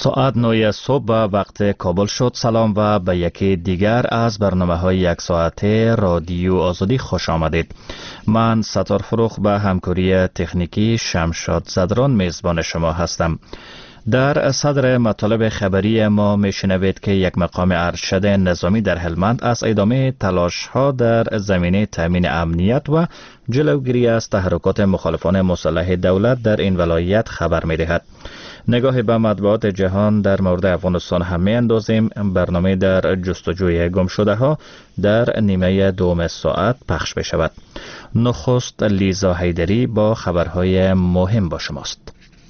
ساعت 9 صبح به وقت کابل شد. سلام و به یکی دیگر از برنامه‌های یک ساعته رادیو آزادی خوش آمدید. من ستار فروخ به همکاری تکنیکی شمشاد زدران میزبان شما هستم. در صدر مطالب خبری ما میشنوید که یک مقام ارشد نظامی در هلمند از ادامه تلاش‌ها در زمینه تامین امنیت و جلوگیری از تحرکات مخالفان مسلح دولت در این ولایت خبر می‌دهد. نگاه به مطبوعات جهان در مورد افغانستان هم می‌اندازیم. برنامه در جستجوی گمشده‌ها در نیمه دوم ساعت پخش بشود. نخست لیزا حیدری با خبرهای مهم با شماست.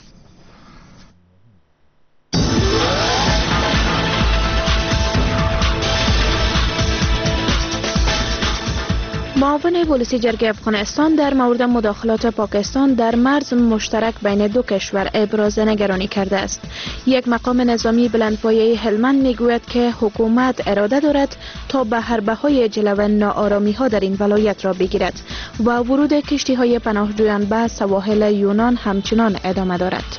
معاون پلیس جرگه افغانستان در مورد مداخلات پاکستان در مرز مشترک بین دو کشور ابراز نگرانی کرده است. یک مقام نظامی بلندپایه هلمند میگوید که حکومت اراده دارد تا به حربه‌های جلو ناآرامی‌ها در این ولایت را بگیرد و ورود کشتی‌های پناهجویان به سواحل یونان همچنان ادامه دارد.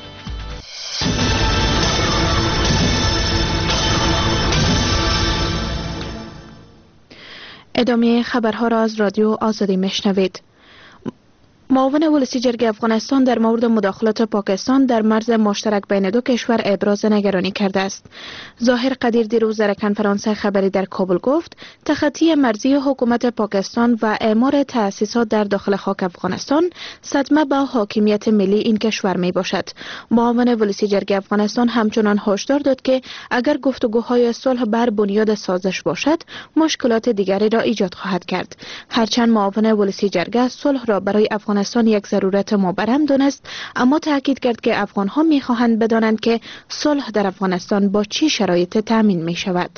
ادامه خبرها را از رادیو آزادی میشنوید. معاون پلیس جرگه افغانستان در مورد مداخلات پاکستان در مرز مشترک بین دو کشور ابراز نگرانی کرده است. ظاهر قدیر دیروز در کنفرانس خبری در کابل گفت تخطی مرزی حکومت پاکستان و اعمار تأسیسات در داخل خاک افغانستان صدمه به حاکمیت ملی این کشور می باشد. معاون پلیس جرگه افغانستان همچنان هشدار داد که اگر گفتگوهای صلح بر بنیاد سازش باشد مشکلات دیگری را ایجاد خواهد کرد. هرچند معاون پلیس جرگه صلح را برای افغانستان یک ضرورت مبرم دانست، اما تاکید کرد که افغان‌ها می‌خواهند بدانند که صلح در افغانستان با چه شرایطی تامین می‌شود.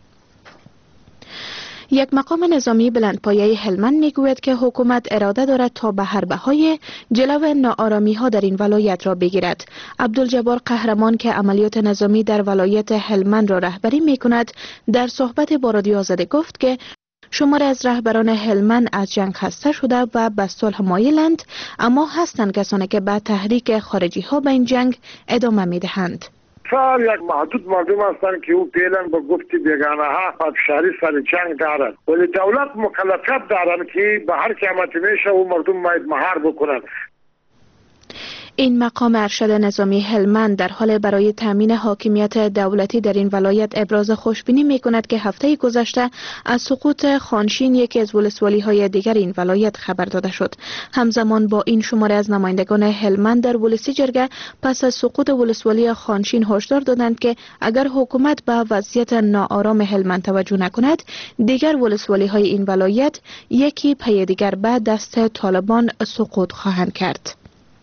یک مقام نظامی بلندپایه هلمند میگوید که حکومت اراده دارد تا به حربه‌های جلو ناآرامی‌ها در این ولایت را بگیرد. عبدالجبار قهرمان که عملیات نظامی در ولایت هلمند را رهبری می‌کند، در صحبت با رادیو آزادی گفت که شمار از رهبران هلمند از جنگ خسته شده و به صلح مایلند، اما هستند کسانی که به تحریک خارجی ها به این جنگ ادامه می دهند. فعلا یک محدود مردم هستند که او فعلا با گفت بیگانه ها پادشاهی سر جنگ دارند، ولی دولت مکلفیت دارند که به هر قیمتی میشه او مردم باید مهار بکنند. این مقام ارشد نظامی هلمند در حال برای تامین حاکمیت دولتی در این ولایت ابراز خوشبینی می کند که هفته گذشته از سقوط خانشین یکی از ولسوالی‌های دیگر این ولایت خبر داده شد. همزمان با این شماره از نمایندگان هلمند در پلیس جرگه پس از سقوط ولسوالی خانشین هشدار دادند که اگر حکومت به وضعیت ناآرام هلمند توجه نکند، دیگر ولسوالی‌های این ولایت یکی پی دیگر به دست طالبان سقوط خواهند کرد.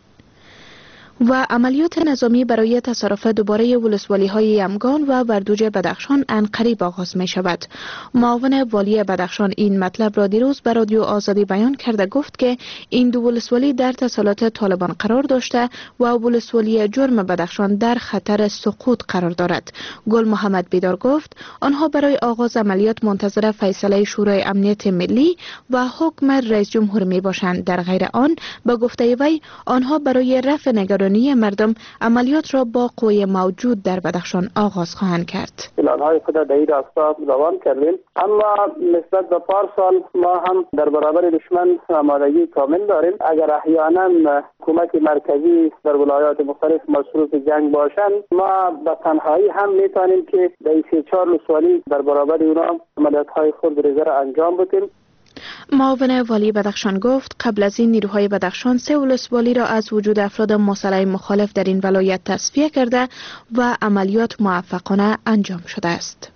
و عملیات نظامی برای تصرف دوباره ولسوالی‌های یمگان و بردوج بدخشان عنقریب آغاز می شود. معاون والی بدخشان این مطلب را دیروز به رادیو آزادی بیان کرده گفت که این دو ولسوالی در تسلط طالبان قرار داشته و ولسوالی جرم بدخشان در خطر سقوط قرار دارد. گل محمد بیدار گفت آنها برای آغاز عملیات منتظر فیصله شورای امنیت ملی و حکم رئیس جمهور می باشند. در غیر آن به گفته وی آنها برای رفع نگرانی مردم عملیات را با قوه موجود در بدخشان آغاز خواهند کرد. اعلان‌های خود در این راستا روان کردیم، اما نسبت به پارسال ما هم در برابر دشمن آمادگی کامل داریم. اگر احیانا حکومت مرکزی در ولایات مختلف مصروف جنگ باشند، ما به تنهایی هم میتونیم که در 3-4 ولسوالی در برابر اونا عملیات‌های خود را انجام بدیم. معاون والی بدخشان گفت قبل از این نیروهای بدخشان 3 ولسوالی را از وجود افراد مسلح مخالف در این ولایت تصفیه کرده و عملیات موفقانه انجام شده است.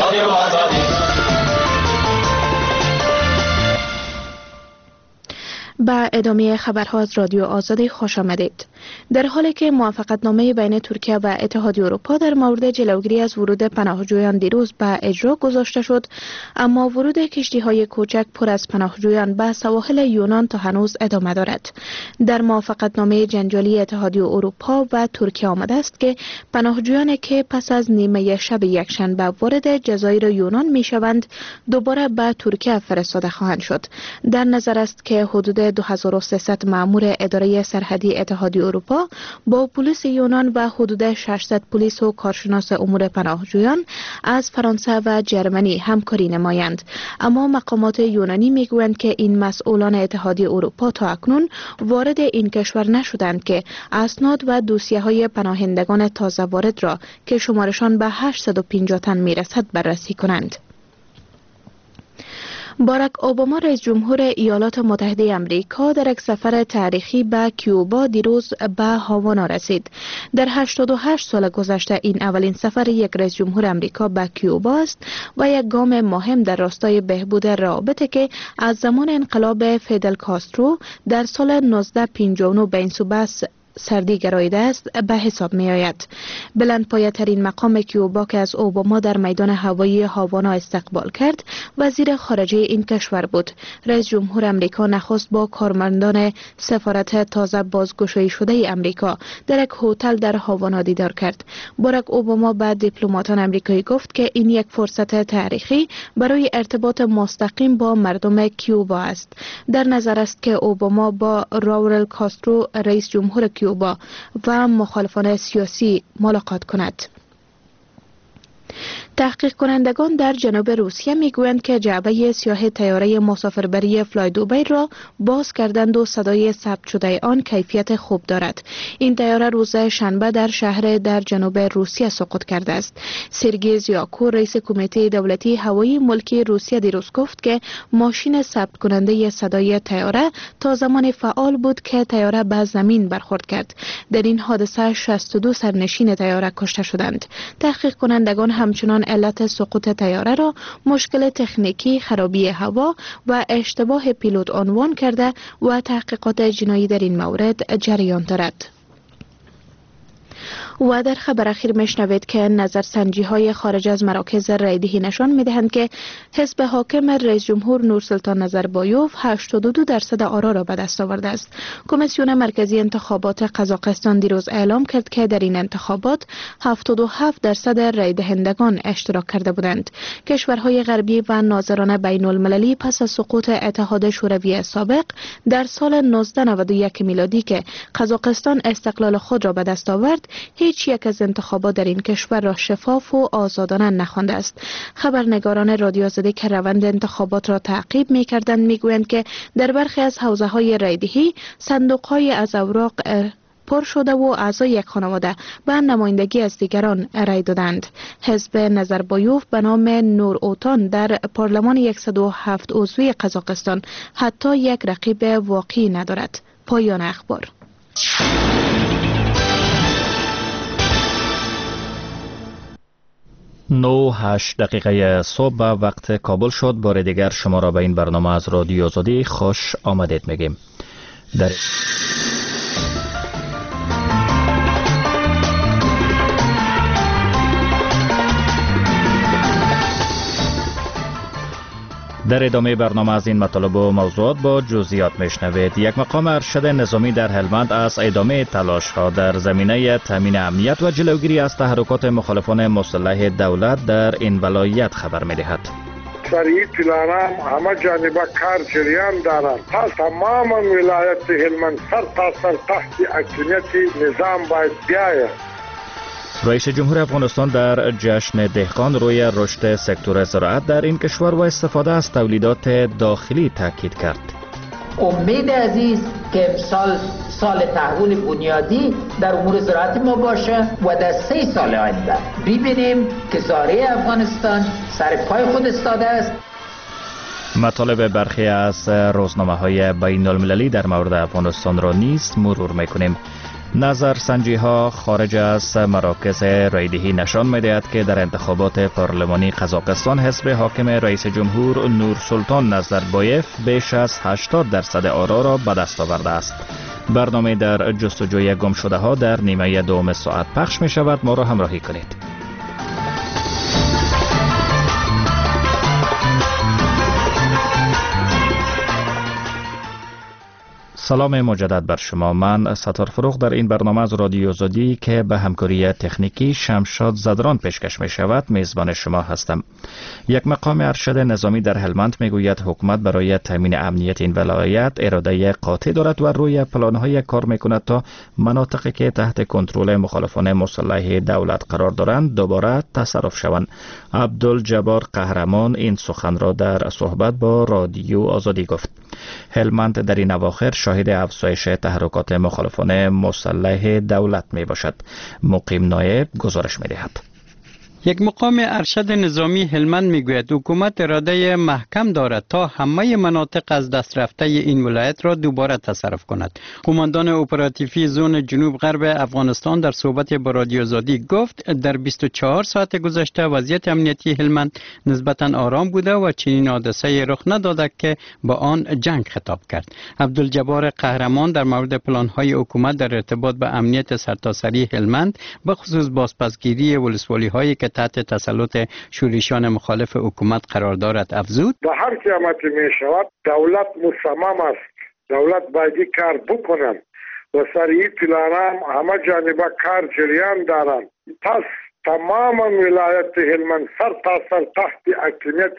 به ادامه خبرها از رادیو آزادی خوش آمدید. در حالی که موافقتنامه بین ترکیه و اتحادیه اروپا در مورد جلوگیری از ورود پناهجویان دیروز به اجرا گذاشته شد، اما ورود کشتی‌های کوچک پر از پناهجویان به سواحل یونان تا هنوز ادامه دارد. در موافقتنامه جنجالی اتحادیه اروپا و ترکیه آمده است که پناهجویانی که پس از نیمه شب یکشنبه وارد جزایر یونان می‌شوند، دوباره به ترکیه فرستاده خواهند شد. در نظر است که حدود 2300 مأمور اداره سرحدی اتحادیه اروپا با پلیس یونان و حدود 600 پلیس و کارشناس امور پناهجویان از فرانسه و جرمنی همکاری نمایند. اما مقامات یونانی میگویند که این مسئولان اتحادیه اروپا تا اکنون وارد این کشور نشدند که اسناد و دوسیه‌های پناهندگان تازه وارد را که شمارشان به 850 تن میرسد بررسی کنند. باراک اوباما رئیس جمهور ایالات متحده آمریکا در یک سفر تاریخی به کیوبا دیروز به هاوانا رسید. در 88 سال گذشته این اولین سفر یک رئیس جمهور آمریکا به کیوبا است و یک گام مهم در راستای بهبود روابطی که از زمان انقلاب فیدل کاسترو در سال 1959 به این صوبه سردی گراییده است به حساب می آید. بلندپایه ترین مقام کیوبا که از اوباما در میدان هوایی هاوانا استقبال کرد وزیر خارجه این کشور بود. رئیس جمهور آمریکا نخست با کارمندان سفارت تازه بازگشایی شده آمریکا در یک هتل در هاوانا دیدار کرد. باراک اوباما به دیپلماتان آمریکایی گفت که این یک فرصت تاریخی برای ارتباط مستقیم با مردم کیوبا است. در نظر است که اوباما با راورل کاسترو رئیس جمهور کیوبا و مخالفان سیاسی ملاقات کند. تحقیق کنندگان در جنوب روسیه میگویند که جعبه سیاه طیاره مسافربری فلای دوبی را باز کردند و صدای ثبت شده آن کیفیت خوب دارد. این طیاره روز شنبه در شهر در جنوب روسیه سقوط کرده است. سرگئی زیاکو رئیس کمیته دولتی هوایی ملکی روسیه دیروز گفت که ماشین ثبت کننده صدای طیاره تا زمان فعال بود که طیاره به زمین برخورد کرد. در این حادثه 62 سرنشین طیاره کشته شدند. تحقیق کنندگان همچنان علت سقوط طیاره را مشکل تکنیکی، خرابی هوا و اشتباه پیلوت عنوان کرده و تحقیقات جنایی در این مورد جریان دارد. و در خبر اخیر میشنوید که نظرسنجی های خارج از مراکز رایدهی نشان میدهند که حزب حاکم رئیس جمهور نورسلطان نظربایوف 82% آرا را به دست آورده است. کمیسیون مرکزی انتخابات قزاقستان دیروز اعلام کرد که در این انتخابات 77% رای دهندگان اشتراک کرده بودند. کشورهای غربی و ناظران بین المللی پس از سقوط اتحاد شوروی سابق در سال 1991 میلادی که قزاقستان استقلال خود را به دست آورد، هیچ یک از انتخابات در این کشور را شفاف و آزادانه نخوانده است. خبرنگاران رادیو آزادی که روند انتخابات را تعقیب می‌کردند میگویند که در برخی از حوزه‌های رایدهی صندوق‌های از اوراق پر شده و اعضای یک خانواده به نمایندگی از دیگران رای دادند. حزب نظربایوف به نام نور اوتان در پارلمان 107 عضوی قزاقستان حتی یک رقیب واقعی ندارد. پایان اخبار. 9:08 دقیقه صبح به وقت کابل شد. بار دیگر شما را به این برنامه از رادیو آزادی خوش آمدید میگیم. در ادامه برنامه از این مطالب و موضوعات با جزئیات میشنوید. یک مقام ارشد نظامی در هلمند از ادامه تلاش ها در زمینه تامین امنیت و جلوگیری از تحرکات مخالفان مسلح دولت در این ولایت خبر میدهد. سریع پلانام همه جانبه کار جریان دارند. تماما ولایت هلمند سر تا سر تحت حاکمیت نظام باید بیاید. رئیس جمهور افغانستان در جشن دهقان روی رشد سکتور زراعت در این کشور و استفاده از تولیدات داخلی تاکید کرد. امید عزیز که سال تحول بنیادی در امور زراعت ما باشه و در 3 سال آینده ببینیم که زاره افغانستان سر پای خود استاده است. مطالب برخی از روزنامه‌های بین المللی در مورد افغانستان را نیز مرور می‌کنیم. نظرسنجی ها خارج از مراکز رایدهی نشان می‌دهد که در انتخابات پارلمانی قزاقستان حزب حاکم رئیس جمهور نورسلطان نظربایف بیش از 80% آرا را به دست آورده است. برنامه در جستجوی گم شده ها در نیمه دوم ساعت پخش می شود. ما را همراهی کنید. سلام مجدد بر شما. من ستار فروخ در این برنامه از رادیو آزادی که به همکاری تکنیکی شمشاد زدران پیشکش می شود میزبان شما هستم. یک مقام ارشد نظامی در هلمند می گوید حکومت برای تامین امنیت این ولایت اراده قاطع دارد و روی پلان‌های کار می کند تا مناطقی که تحت کنترل مخالفان مسلح دولت قرار دارند دوباره تصرف شوند. عبدالجبار قهرمان این سخن را در صحبت با رادیو آزادی گفت. هلمند در این اواخر شاهد افزایش تحرکات مخالفان مسلح دولت می باشد. مقیم نایب گزارش می دهد. یک مقام ارشد نظامی هلمند میگوید حکومت اراده محکم دارد تا همه مناطق از دست رفته این ولایت را دوباره تصرف کند. قماندان اپراتیوی زون جنوب غرب افغانستان در صحبت با رادیو آزادی گفت در 24 ساعت گذشته وضعیت امنیتی هلمند نسبتا آرام بوده و چنین حادثه‌ای رخ نداده که با آن جنگ خطاب کرد. عبدالجبار قهرمان در مورد پلان‌های حکومت در ارتباط به امنیت سرتاسری هلمند به خصوص بازپسگیری ولسوالی‌هایی که تحت تسلط شورشیان مخالف حکومت قرار دارد افزود. به هر قیمتی می شود دولت مصمم است. دولت باید کار بکنند و سر این پلان همه جانبه کار جریان دارند. پس تمام ولایت هلمند سر تا سر تحت حاکمیت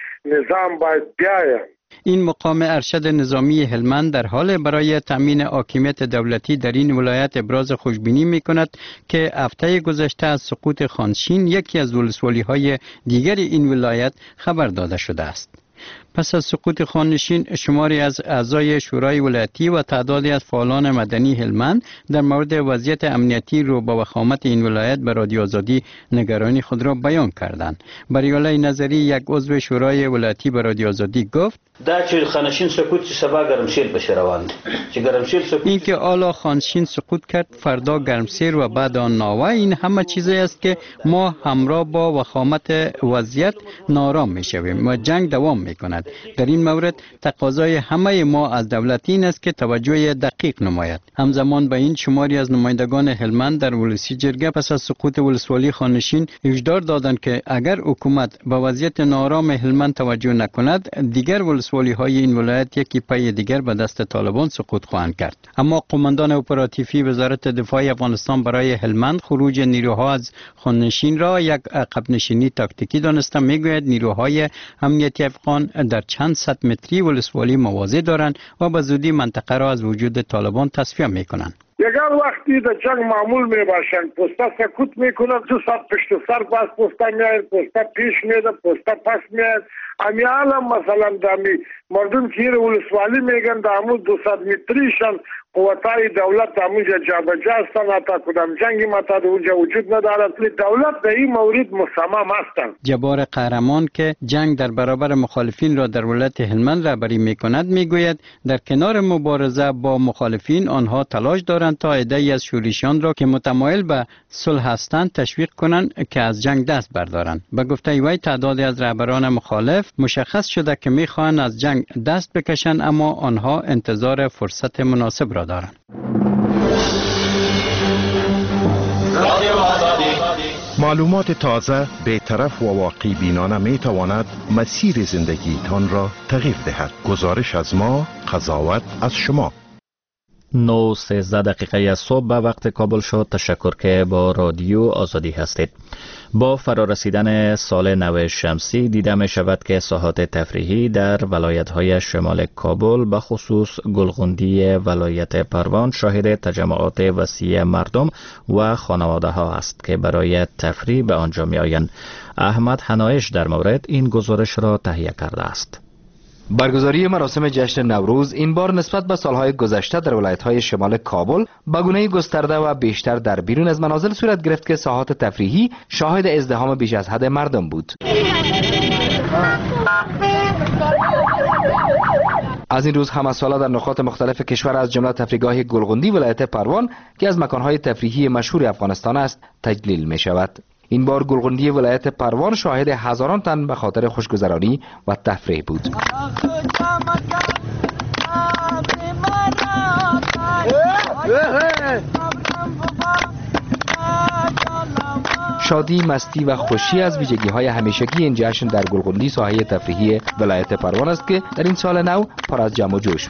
نظام باید بیاید. این مقام ارشد نظامی هلمند در حال برای تامین حاکمیت دولتی در این ولایت ابراز خوشبینی می کند که هفته گذشته از سقوط خانشین یکی از ولسوالی‌های دیگر این ولایت خبر داده شده است. پس از سقوط خانشین شماری از اعضای شورای ولایتی و تعدادی از فعالان مدنی هلمند در مورد وضعیت امنیتی رو با وخامت این ولایت به رادیو آزادی نگرانی خود را بیان کردند. بریاله نظری یک عضو شورای ولایتی به رادیو آزادی گفت دا چې خانشین سقوط چې سبا ګرمسیر بشه روان دي چې ګرمسیر سقوط این که حالا خانشین سقوط کرد فردا گرمسیر و بعد آن ناوه این همه چیزی است که ما همراه با وخامت وضعیت نارام میشویم و جنگ دوام میکند. در این مورد تقاضای همه ما از دولت این است که توجه دقیق نماید. همزمان با این شماری از نمایندگان هلمند در ولسی جرگه پس از سقوط ولسوالی خانشین هشدار دادند که اگر حکومت به وضعیت نارام هلمند توجه نکند دیگر ولسوالی های این ولایت یکی پای دیگر به دست طالبان سقوط خواهند کرد. اما قماندان اپراتیوی وزارت دفاع افغانستان برای هلمند خروج نیروها از خانشین را یک عقب نشینی تاکتیکی دانسته. میگوید نیروهای امنیتی افغان در چند صد متری ولسوالی مواضع دارند و به زودی منطقه را از وجود طالبان تصفیه میکنند. اگر وقتی در جنگ معمول می باشند پستا سکوت میکنند 2 ساعت پشت سر باز پستا میاد پستا پیش میاد پستا پس میاد امیالا مثلا دامی مردم که ولسوالی میگن دامو 200 متریشان قوتای دولت همونجا جابجا هستن تا کدام جنگی متا اونجا وجود ندارد. دولت در این مورد مصمم هستند. جبار قهرمان که جنگ در برابر مخالفین را در ولایت هلمند رهبری میکند میگوید در کنار مبارزه با مخالفین آنها تلاش دارند تا عده‌ای از شورشیان را که متمایل به صلح هستند تشویق کنند که از جنگ دست بردارند. به گفته وی تعدادی از رهبران مخالف مشخص شده که میخواهند از جنگ دست بکشند اما آنها انتظار فرصت مناسب را دارند. معلومات تازه، بی‌طرف و واقعی بینانه می تواند مسیر زندگیتان را تغییر دهد. گزارش از ما، قضاوت از شما. 9:13 دقیقه صبح به وقت کابل شد. تشکر که با رادیو آزادی هستید. با فرارسیدن سال نو شمسی دیده می شود که ساحات تفریحی در ولایت‌های شمال کابل به خصوص گلغندی ولایت پروان شاهد تجمعات وسیع مردم و خانواده ها است که برای تفریح به آنجا می آیند. احمد حنایش در مورد این گزارش را تهیه کرده است. برگزاری مراسم جشن نوروز این بار نسبت به سالهای گذشته در ولایت‌های شمال کابل به گونه‌ای گسترده و بیشتر در بیرون از منازل صورت گرفت که ساحات تفریحی شاهد ازدحام بیش از حد مردم بود. از این روز همه ساله در نقاط مختلف کشور از جمله تفریحگاه گلغندی ولایت پروان که از مکان‌های تفریحی مشهور افغانستان است تجلیل می شود. این بار گلغندی ولایت پروان شاهد هزاران تن به خاطر خوشگذرانی و تفریح بود. شادی، مستی و خوشی از ویژگی‌های همیشگی این جشن در گلغندی ساحه تفریحی ولایت پروان است که در این سال نو پر از جمع و جوش بود.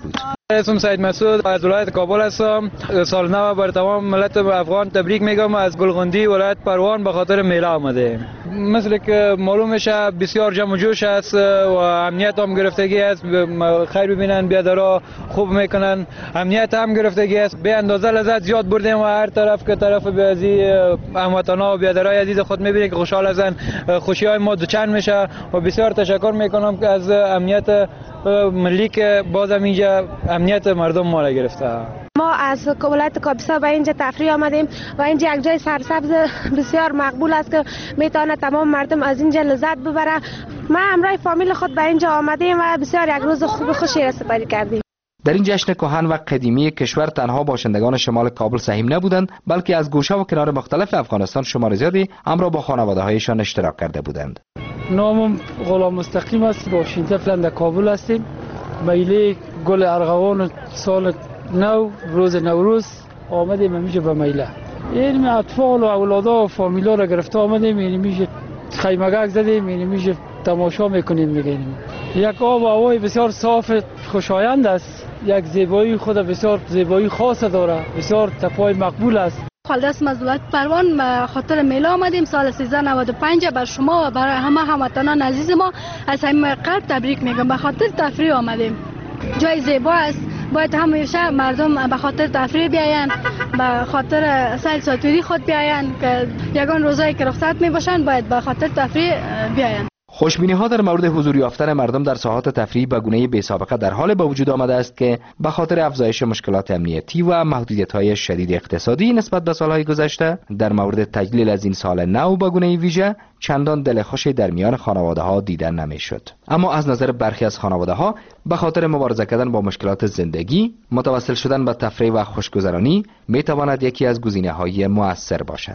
اسم سید مسعود از ولایت کابل هستم. سال نو بر تمام ملت افغان تبریک میگم. از گلغندی ولایت پروان به خاطر میله آمده. مثل که معلوم میشه بسیار جمع و جوش است و امنیت هم گرفتگی است. خیر ببینن بیادرها خوب میکنن. امنیت هم گرفتگی است. به اندازه لذت زیاد بردیم و هر طرف که طرف بیازی هموطنا و بیادرای عزیز خود میبینید که خوشحال هستن. خوشی های ما دوچند میشه و بسیار تشکر میکنم که از امنیت ملی که بازم اینجا امنیت مردم ما را گرفته. ما از ولایت کاپیسا به اینجا تفریح آمدیم و اینجا یک جای سرسبز بسیار مقبول است که میتونه تمام مردم از اینجا لذت ببره. ما همراه فامیل خود به اینجا آمدیم و بسیار یک روز خوب خوشی را سپری کردیم. در این جشن کهن و قدیمی کشور تنها باشندگان شمال کابل سهیم نبودند، بلکه از گوشه و کنار مختلف افغانستان شمار زیادی همراه با خانواده‌هایشان اشتراک کرده بودند. نامم غلام مستقیم است. باشنده فلند کابل هستیم. میله گل ارغوان سال نو روز نوروز آمدیم میشه به میله. این اطفال و اولادا و فامیلا را گرفته آمدیم. این میشه خیمگک زدیم. این میشه تماشا میکنیم میگیم. یک آب و هوای بسیار صاف خوشایند است. یک زیبایی خود بسیار زیبایی خاص داره. بسیار تپای مقبول است. خالد اسم از ولایت پروان به خاطر میله آمدیم. سال 1395 بر شما و برای همه هموطنان عزیز ما از صمیم قلب تبریک میگم. به خاطر تفریح آمدیم. جای زیبا است. باید همیشه مردم به خاطر تفریح بیاین، به خاطر سیل ساتوری خود بیاین که یگان روزایی که رخصت می باشن باید به خاطر تفریح بیاین. خوشبینی ها در مورد حضور یافتن مردم در ساحات تفریح به گونه بی سابقه در حال به وجود آمده است که به خاطر افزایش مشکلات امنیتی و محدودیت های شدید اقتصادی نسبت به سالهای گذشته در مورد تجلیل از این سال نو به گونه ویژه چندان دلخوشی در میان خانواده ها دیدن نمیشد. اما از نظر برخی از خانواده ها به خاطر مبارزه کردن با مشکلات زندگی متوسل شدن به تفریح و خوشگذرانی می تواند یکی از گزینه‌های مؤثر باشد.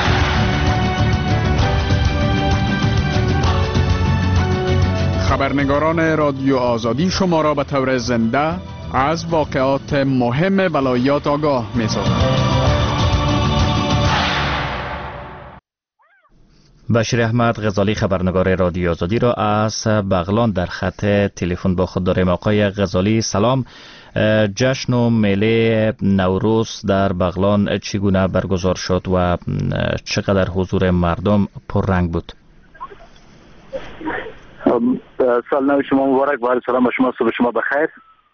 خبرنگاران رادیو آزادی شما را به طور زنده از واقعات مهم ولایات آگاه می‌سازند. بشیر احمد غزالی خبرنگار رادیو آزادی را از بغلان در خط تلفن با خود داریم. آقای غزالی سلام. جشن و میله نوروز در بغلان چگونه برگزار شد و چقدر حضور مردم پررنگ بود؟ سال نو شما مبارک. با سلام به شما. صبح شما بخیر.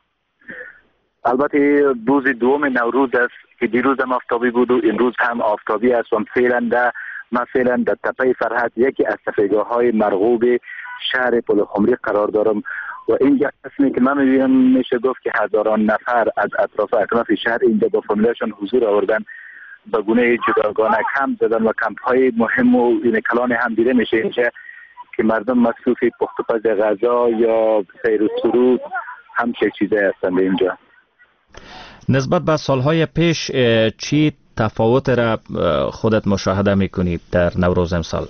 البته روز دوم نوروز است که دیروز هم آفتابی بود و امروز هم آفتابی است و فعلا در تپه فرحت یکی از تفریحگاه‌های مرغوب شهر پلخمری قرار دارم و اینجا اسمی که من می‌بینم میشه گفت که هزاران نفر از اطراف شهر اینجا با فامیلاشون حضور آوردن. به گونه جداگانه کمپ زدن و کمپ‌های مهم و این کلان هم دیده میشه اینجا که مردم مصروف پخت و پز غذا یا سیر و سرود همچه چیزایی هستند اینجا. نسبت به سالهای پیش چی تفاوت را خودت مشاهده میکنید در نوروز امسال؟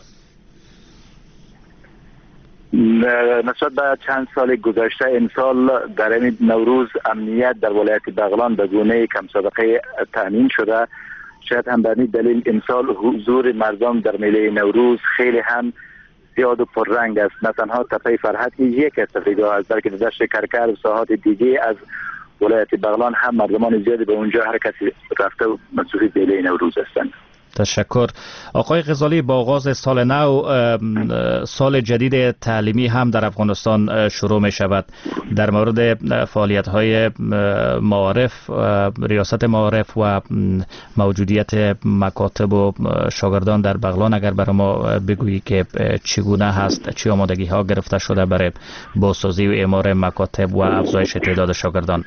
نسبت به چند سال گذشته امسال در این نوروز امنیت در ولایت بغلان به گونه کم سابقه تامین شده. شاید هم به این دلیل امسال حضور مردم در میله نوروز خیلی هم زیاد و پررنگ است. نه تنها تپه فرحت یک از تفریحگاه است بلکه دشت کرکر و ساحات دیگه از ولایت بغلان هم مردمان زیادی به اونجا حرکت رفته و مصروف میله نوروز هستند. تشکر. آقای غزالی، با آغاز سال نو سال جدید تعلیمی هم در افغانستان شروع می شود. در مورد فعالیت های معارف، ریاست معارف و موجودیت مکاتب و شاگردان در بغلان اگر برای ما بگویی که چگونه هست، چه آمادگی ها گرفته شده برای بازسازی و اعمار مکاتب و افزایش تعداد شاگردان؟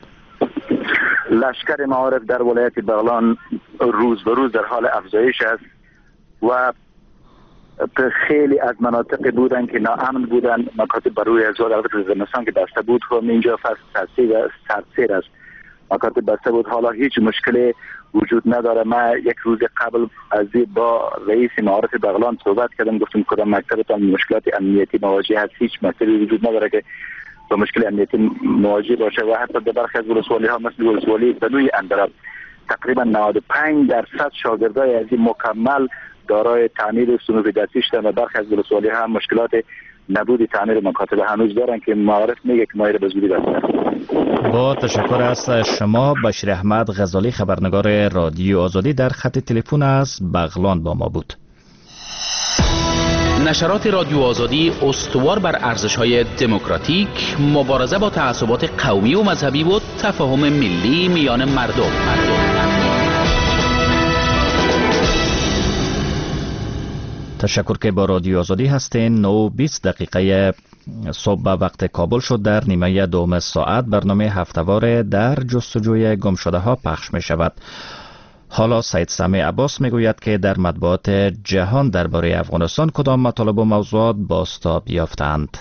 لشکر معارف در ولایت بغلان روز به روز در حال افزایش است و خیلی از مناطق بودن که ناامن بودن، مکاتب بر روی ازاد البته زمستان که بسته بود خب اینجا فصل سرسیر است، مکاتب بسته بود، حالا هیچ مشکلی وجود نداره. من یک روز قبل از با رئیس معارف بغلان صحبت کردم، گفتم کدام مکتبتان مشکلات امنیتی مواجه هست؟ هیچ مشکلی وجود نداره که با مشکل امنیتی مواجه باشه و حتی در برخی از ولسوالی ها مثل ولسوالی بنوی اندراب تقریبا 95% شاگردای از این مکمل دارای تعمیر صنوف دستی شدن و برخی از ولسوالی ها مشکلات نبود تعمیر مکاتب هنوز دارن که معارف میگه که ما به زودی بسیار. با تشکر از شما. بشیر احمد غزالی، خبرنگار رادیو آزادی، در خط تلفن از بغلان با ما بود. نشرات رادیو آزادی استوار بر ارزش‌های دموکراتیک، مبارزه با تعصبات قومی و مذهبی و تفاهم ملی میان مردم. تشکر که با رادیو آزادی هستین. 9:20 دقیقه صبح به وقت کابل شد. در نیمه دوم ساعت برنامه هفته‌وار در جستجوی گمشده ها پخش می شود. حالا سید سمیع عباس می گوید که در مطبوعات جهان درباره افغانستان کدام مطالب و موضوعات بازتاب یافتند.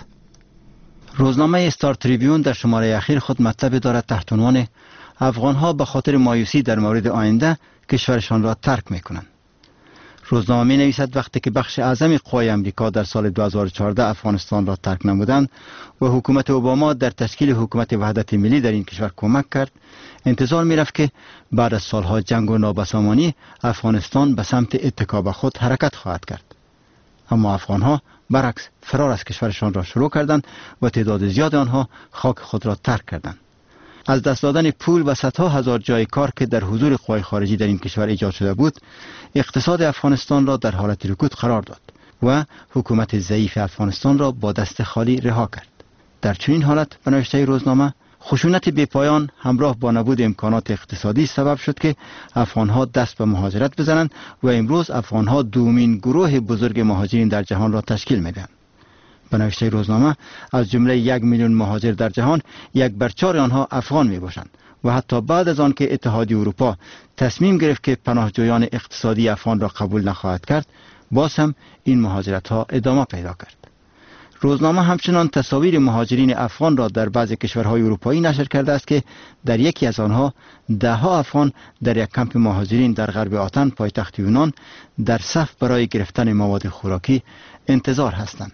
روزنامه استار تریبیون در شماره اخیر خود مطلب دارد تحت عنوان افغان‌ها به خاطر مایوسی در مورد آینده کشورشان را ترک می کنند. روزنامه می نویسد وقتی که بخش اعظم قوای امریکا در سال 2014 افغانستان را ترک نمودند و حکومت اوباما در تشکیل حکومت وحدت ملی در این کشور کمک کرد، انتظار می رفت که بعد از سالها جنگ و نابسامانی افغانستان به سمت اتکا به خود حرکت خواهد کرد. اما افغانها برعکس فرار از کشورشان را شروع کردند و تعداد زیاد آنها خاک خود را ترک کردند. از دست دادن پول و صدها هزار جای کار که در حضور قوای خارجی در این کشور ایجاد شده بود، اقتصاد افغانستان را در حالت رکود قرار داد و حکومت ضعیف افغانستان را با دست خالی رها کرد. در چنین حالت به نوشته روزنامه، خشونت بی‌پایان همراه با نبود امکانات اقتصادی سبب شد که افغانها دست به مهاجرت بزنند و امروز افغانها دومین گروه بزرگ مهاجرین در جهان را تشکیل می‌دهند. به نوشته روزنامه، از جمله 1 میلیون مهاجر در جهان 1/4 آنها افغان می باشند و حتی بعد از آن که اتحادیه اروپا تصمیم گرفت که پناهجویان اقتصادی افغان را قبول نخواهد کرد، باز هم این مهاجرت ها ادامه پیدا کرد. روزنامه همچنان تصاویر مهاجرین افغان را در بعضی کشورهای اروپایی نشر کرده است که در یکی از آنها 10 افغان در یک کمپ مهاجرین در غرب آتن پایتخت یونان در صف برای گرفتن مواد خوراکی انتظار هستند.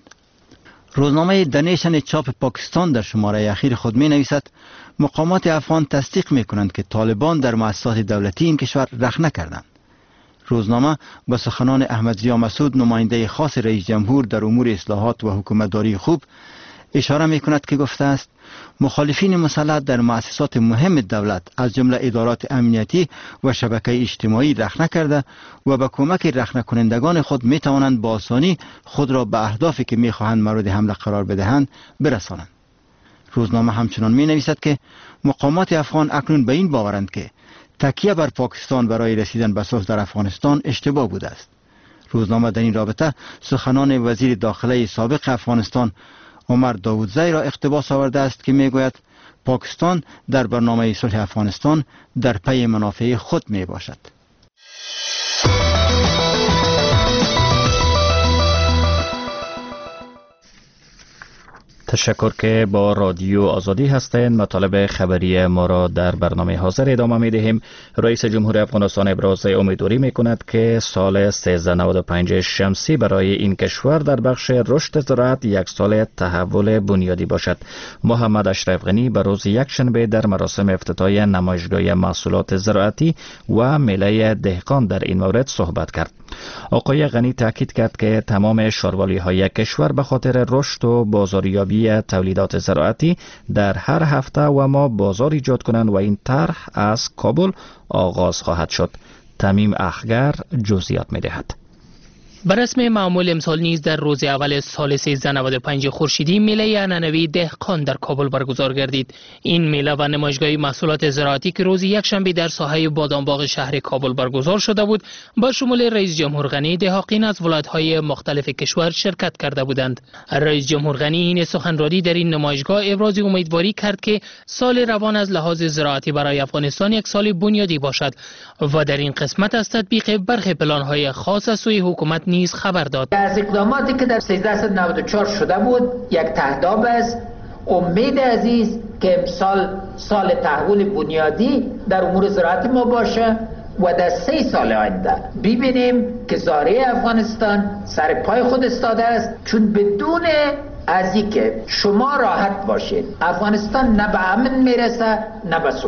روزنامه دنیشن چاپ پاکستان در شماره اخیر خود می نویسد مقامات افغان تصدیق می کنند که طالبان در مؤسسات دولتی این کشور رخنه کردند. روزنامه با سخنان احمد ضیا مسعود، نماینده خاص رئیس جمهور در امور اصلاحات و حکومتداری خوب، اشاره می کند که گفته است مخالفین مسلح در مؤسسات مهم دولت از جمله ادارات امنیتی و شبکه اجتماعی رخنه کرده و با کمک رخنه کنندگان خود می توانند با آسانی خود را به اهدافی که می خواهند مورد حمله قرار بدهند برسانند. روزنامه همچنان می نویسد که مقامات افغان اکنون به این باورند که تکیه بر پاکستان برای رسیدن به صلح در افغانستان اشتباه بوده است. روزنامه در این رابطه سخنان وزیر داخله سابق افغانستان عمر داودزی را اقتباس آورده است که میگوید پاکستان در برنامه صلح افغانستان در پی منافع خود می باشد. تشکر که با رادیو آزادی هستند. مطالب خبری ما را در برنامه حاضر ادامه می دهیم. رئیس جمهور افغانستان ابراز امیدواری می کند که سال 1395 شمسی برای این کشور در بخش رشد زراعت یک سال تحول بنیادی باشد. محمد اشرف غنی به روز یکشنبه در مراسم افتتاح نمایشگاه محصولات زراعتی و میله دهقان در این مورد صحبت کرد. آقای غنی تاکید کرد که تمام شاروالی‌های کشور به خاطر رشد و بازاریابی تولیدات زراعتی در هر هفته و ماه بازار ایجاد کنند و این طرح از کابل آغاز خواهد شد. تمیم اخگر جزئیات می‌دهد. به رسم معمول امسال نیز در روز اول سال 1395 خورشیدی میله عنعنوی دهقان در کابل برگزار گردید. این میله و نمایشگاه محصولات زراعتی که روز یکشنبه در ساحه بادامباغ شهر کابل برگزار شده بود، با شمول رئیس جمهور غنی، دهقان از ولایت‌های مختلف کشور شرکت کرده بودند. رئیس جمهور غنی این سخنرانی در این نمایشگاه ابراز امیدواری کرد که سال روان از لحاظ زراعتی برای افغانستان یک سال بنیادی باشد و در این قسمت از تطبیق برخی پلان‌های خاص از سوی حکومت نیز خبر داد. از اقداماتی که در 1394 شده بود یک تهداب است. امید عزیز که امسال سال تحول بنیادی در امور زراعت ما باشه و در 3 سال آینده ببینیم که زاره افغانستان سر پای خود استاده است، چون بدون از اینکه شما راحت باشید افغانستان نه به امن میرسه نه به ثبات.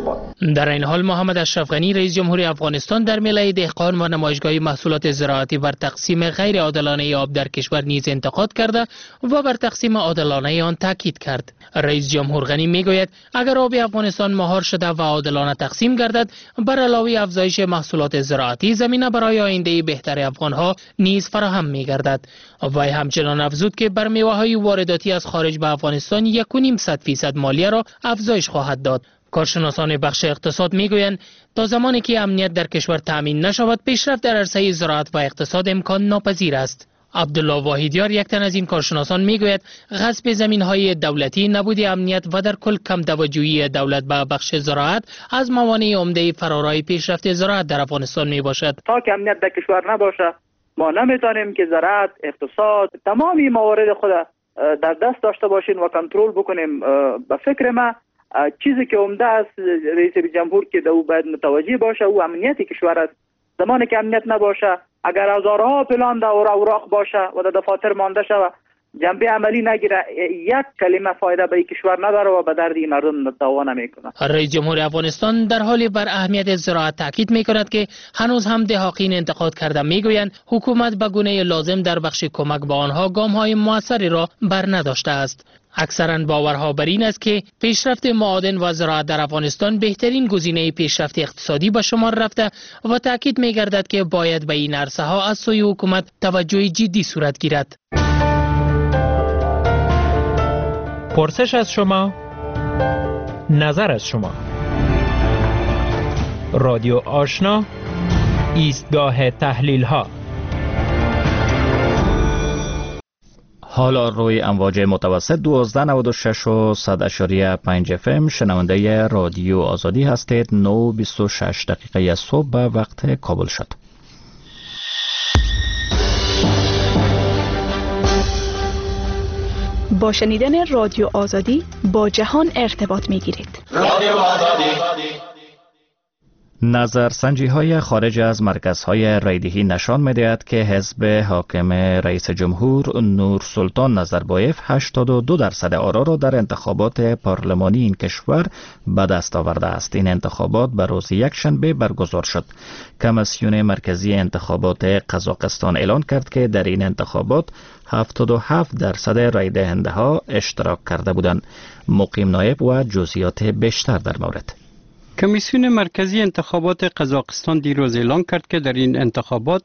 در این حال محمد اشرف غنی رئیس جمهوری افغانستان در میله دهقان و نمایشگاه محصولات زراعتی بر تقسیم غیر عادلانه آب در کشور نیز انتقاد کرده و بر تقسیم عادلانه آن تاکید کرد. رئیس جمهور غنی میگوید اگر آب افغانستان مهار شده و عادلانه تقسیم گردد، بر علاوه افزایش محصولات زراعتی زمینه برای آینده بهتر افغانها نیز فراهم میگردد. وی همچنان افزود که بر میوه‌های وارداتی از خارج به افغانستان 1.5% مالیه را افزایش خواهد داد. کارشناسان بخش اقتصاد میگویند تا زمانی که امنیت در کشور تامین نشود، پیشرفت در عرصه زراعت و اقتصاد امکان ناپذیر است. عبدالله واحدیار، یک تن از این کارشناسان، میگوید غصب زمین‌های دولتی، نبود امنیت و در کل کم توجهی دولت به بخش زراعت از موانع عمده فرارای پیشرفت زراعت در افغانستان میباشد. تا که امنیت در کشور نباشه، ما نمیتونیم که زراعت، اقتصاد، تمامی موارد خود در دست داشته باشیم و کنترل بکنیم. به فکر ما چیزی که عمده است رئیس جمهور که او باید متوجه باشه او امنیت کشور است. زمانی که امنیت نباشه، اگر هزارها پلان در اوراق باشه و در دفاتر مانده شود، جنبه عملی نگیره، یک کلمه فایده به کشور نداره و به درد مردم دوا نمیکنه. رئیس جمهور افغانستان در حالی بر اهمیت زراعت تاکید میکند که هنوز هم دهاقین انتقاد کرده میگویند حکومت به گونه لازم در بخش کمک به آنها گام‌های موثری را بر نداشته است. اکثرا باورها بر این است که پیشرفت معادن و زراعت در افغانستان بهترین گزینه پیشرفت اقتصادی به شمار رفته و تاکید می‌گردد که باید به این عرصه ها از سوی حکومت توجه جدی صورت گیرد. پرسش از شما، نظر از شما. رادیو آشنا، ایستگاه تحلیل ها. حالا روی امواج متوسط 1296 و 100.5 FM شنونده رادیو آزادی هستید. 9:26 دقیقه صبح به وقت کابل شد. با شنیدن رادیو آزادی با جهان ارتباط می گیرید. رادیو آزادی. نظرسنجی های خارج از مرکزهای رایدهی نشان می‌دهد که حزب حاکم رئیس جمهور نورسلطان نظربایف 82% آرا را در انتخابات پارلمانی این کشور به دست آورده است. این انتخابات به روز یکشنبه برگزار شد. کمیسیون مرکزی انتخابات قزاقستان اعلان کرد که در این انتخابات 77% رای دهنده ها اشتراک کرده بودند. مقیم نایب و جزئیات بیشتر در مورد. کمیسیون مرکزی انتخابات قزاقستان دیروز اعلام کرد که در این انتخابات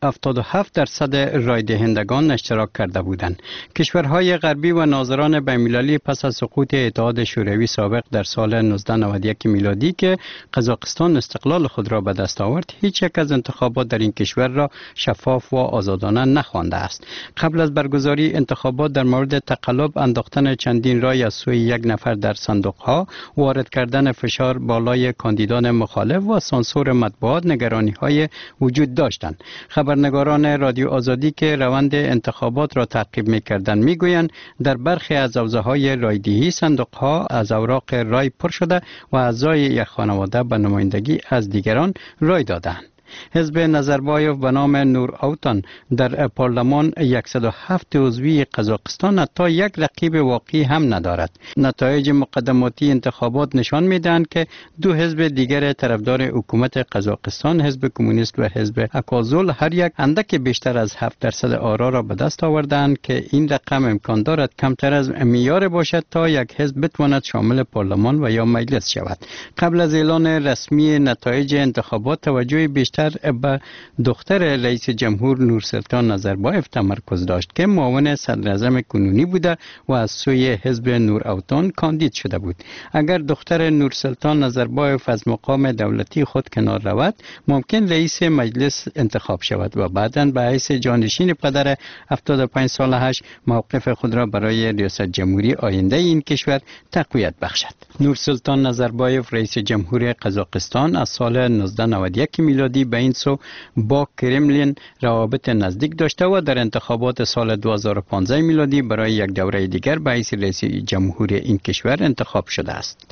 77% رای دهندگان اشتراک کرده بودند. کشورهای غربی و ناظران بین‌المللی پس از سقوط اتحاد شوروی سابق در سال 1991 میلادی که قزاقستان استقلال خود را به دست آورد، هیچ یک از انتخابات در این کشور را شفاف و آزادانه نخوانده است. قبل از برگزاری انتخابات در مورد تقلب انداختن چندین رای از سوی یک نفر در صندوق‌ها، وارد کردن فشار بالای کاندیدان مخالف و سانسور مطبوعات نگرانی‌های وجود داشتند. خبرنگاران رادیو آزادی که روند انتخابات را تعقیب می‌کردند می‌گویند در برخی از حوزه‌های رایدهی صندوق‌ها از اوراق رای پر شده و اعضای یک خانواده به نمایندگی از دیگران رای دادند. حزب نظربایف به نام نور اوتان در پارلمان 107 عضوی قزاقستان حتی یک رقیب واقعی هم ندارد. نتایج مقدماتی انتخابات نشان می‌دهند که دو حزب دیگر طرفدار حکومت قزاقستان، حزب کمونیست و حزب اکازول، هر یک اندک بیشتر از 7% آرا را به دست آوردند که این رقم امکان دارد کمتر از معیار باشد تا یک حزب بتواند شامل پارلمان و یا مجلس شود. قبل از اعلان رسمی نتایج انتخابات توجه بیشتر به دختر رئیس جمهور نورسلطان نظربایف تمرکز داشت که معاون صدر اعظم کنونی بوده و از سوی حزب نور اوتان کاندید شده بود. اگر دختر نورسلطان نظربایف از مقام دولتی خود کنار رود، ممکن رئیس مجلس انتخاب شود و بعداً به حیث جانشین پدر 75 ساله‌اش موقف خود را برای ریاست جمهوری آینده این کشور تقویت بخشد. نورسلطان نظربایف رئیس جمهور قزاقستان از سال 1991 میلادی به این سو با کرملین روابط نزدیک داشته و در انتخابات سال 2015 میلادی برای یک دوره دیگر به حیث رئیس جمهور این کشور انتخاب شده است.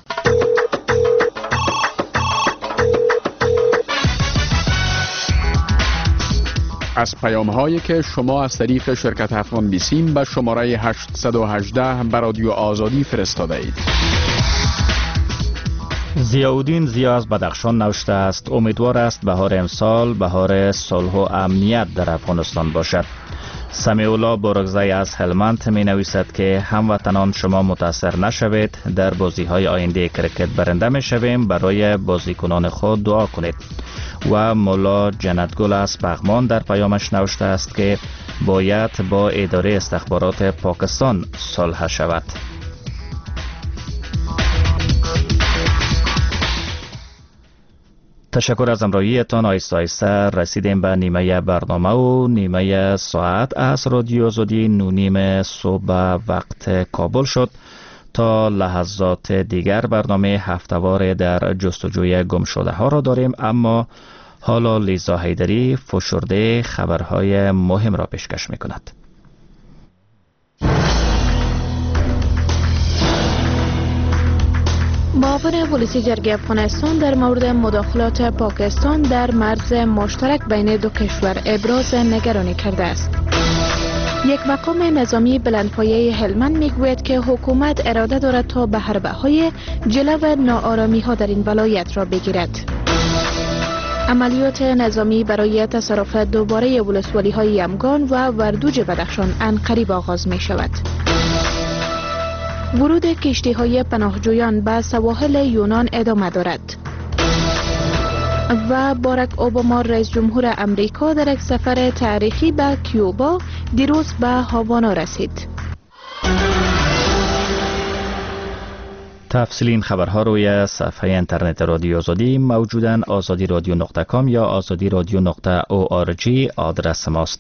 از پیام هایی که شما از طریق شرکت افغان بیسیم به شماره 818 به رادیو آزادی فرستاده اید. ضیاءالدین ضیا از بدخشان نوشته است امیدوار است بهار امسال بهار صلح و امنیت در افغانستان باشد. سمیع الله بارگزای از هلمند می نویسد که هموطنان شما متاثر نشوید، در بازی های آینده کرکت برنده می شویم، برای بازیکنان خود دعا کنید. و مولا جنتگل از پغمان در پیامش نوشته است که باید با اداره استخبارات پاکستان صلح شود. تشکر از همراهیتان. آیسته آیسته رسیدیم به نیمه برنامه و نیمه ساعت از رادیو آزادی 9:30 صبح وقت کابل شد. تا لحظات دیگر برنامه هفته‌وار در جستجوی گم شده ها را داریم، اما حالا لیزا حیدری فشرده خبرهای مهم را پیشکش می کند. معاون پلیس جرگه افغانستان در مورد مداخلات پاکستان در مرز مشترک بین دو کشور ابراز نگرانی کرده است. یک مقام نظامی بلندپایه هلمند میگوید که حکومت اراده دارد تا به هر بهای جلو ناآرامی ها در این ولایت را بگیرد. عملیات نظامی برای تصرف دوباره ولسوالی های یمگان و وردوج بدخشان عنقریب آغاز می شود. ورود کشتی های پناهجویان به سواحل یونان ادامه دارد. و باراک اوباما رئیس جمهور امریکا در یک سفر تاریخی به کیوبا دیروز به هاوانا رسید. تفصیل این خبرها روی صفحه اینترنت رادیو آزادی موجودن. azadi-radio.com یا azadi-radio.org آدرس ماست.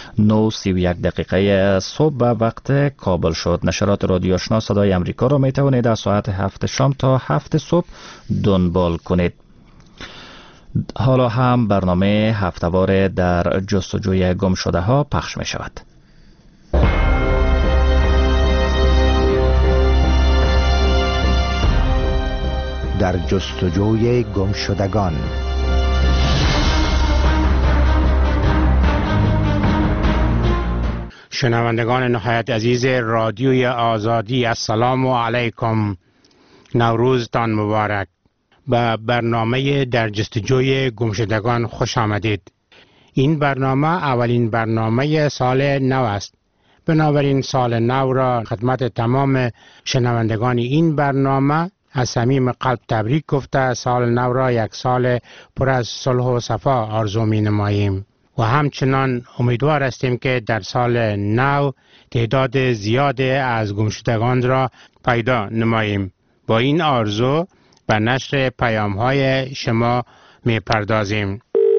9:31 صبح به وقت کابل شد. نشرات رادیو آشنا صدای امریکا را می توانید از ساعت 7 شام تا 7 صبح دنبال کنید. حالا هم برنامه هفته‌وار در جستجوی گم شده ها پخش می شود. در جستجوی گم شدگان. شنوندگان نهایت عزیز رادیوی آزادی، السلام علیکم. نوروزتان مبارک. به برنامه در جستجوی گمشدگان خوش آمدید. این برنامه اولین برنامه سال نو است. بنابراین سال نو را خدمت تمام شنوندگان این برنامه از صمیم قلب تبریک گفته سال نو را یک سال پر از صلح و صفا آرزو می نماییم و همچنان امیدوار هستیم که در سال نو تعداد زیاد از گمشدگان را پیدا نماییم. با این آرزو به نشر پیام‌های شما می پردازیم.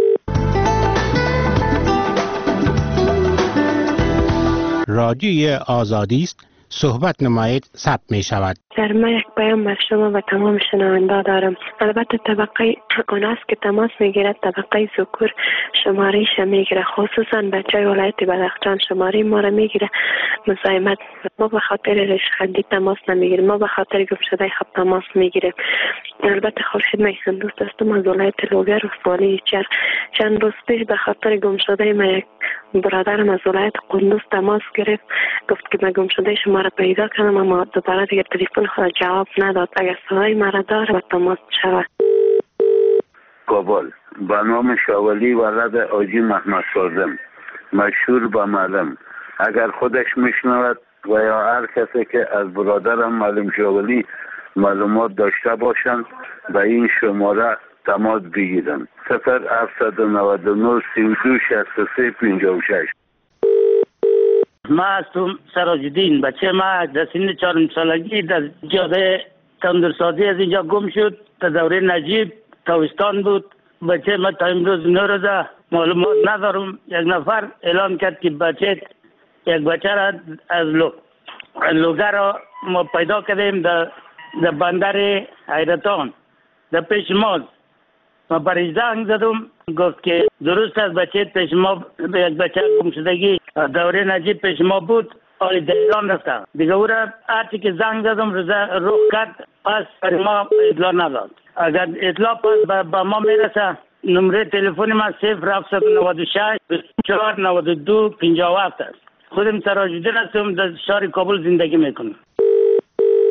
رادیوی آزادی است، صحبت نمایید ثبت می شود. من یک پیام از شما و تمام شنونده دارم. البته طبقه اوناست که تماس میگیرد، طبقه ذکور شماره میگیره، خصوصا بچه ولایت بدخشان شماره ما را میگیره. مزاحمت ما به خاطر ریشخندی تماس نمیگیریم، ما به خاطر گم شده خب تماس میگیریم. البته خورشید میخند دوست هستم از ولایت لوگر و فالی چر. چند روز پیش به خاطر گم شده ما یک برادرم از ولایت قندوز تماس گرفت، گفت که من گم شده شما را پیدا کنم، اما دوباره دیگه تلفن خود جواب نداد. اگر صدای مرا داره و تماس شود. کابل به نام شاولی ولد آجی محمد سازم، مشهور به معلم. اگر خودش میشنود و یا هر کسی که از برادرم معلم شاولی معلومات داشته باشند به این شماره تماس بگیرند. 0799 32 63 56. ما هستم سراج‌الدین. بچه ما در سن 4 سالگی در جاده تندرسازی از اینجا گم شد. در دوره نجیب تابستان بود. بچه ما تا امروز نرده، معلومات ندارم. یک نفر اعلان کرد که یک بچه را از لوگر را ما پیدا کردیم در بندر حیرتان در پیش ما. ما برای زنگ زدم، گفت که درست است بچه پیش ما، یک بچه گمشدگی دوره نجیب پیش ما بود، حالی در ایران رفته. دیگه او را هرچی که زنگ زدم رخ کرد، پس برای ما اطلاع نداد. اگر اطلاع پس به ما میرسه، نمره تلفن ما 0796 24 92 57 است. خودم سراج‌الدین هستم، در شهر کابل زندگی میکنم.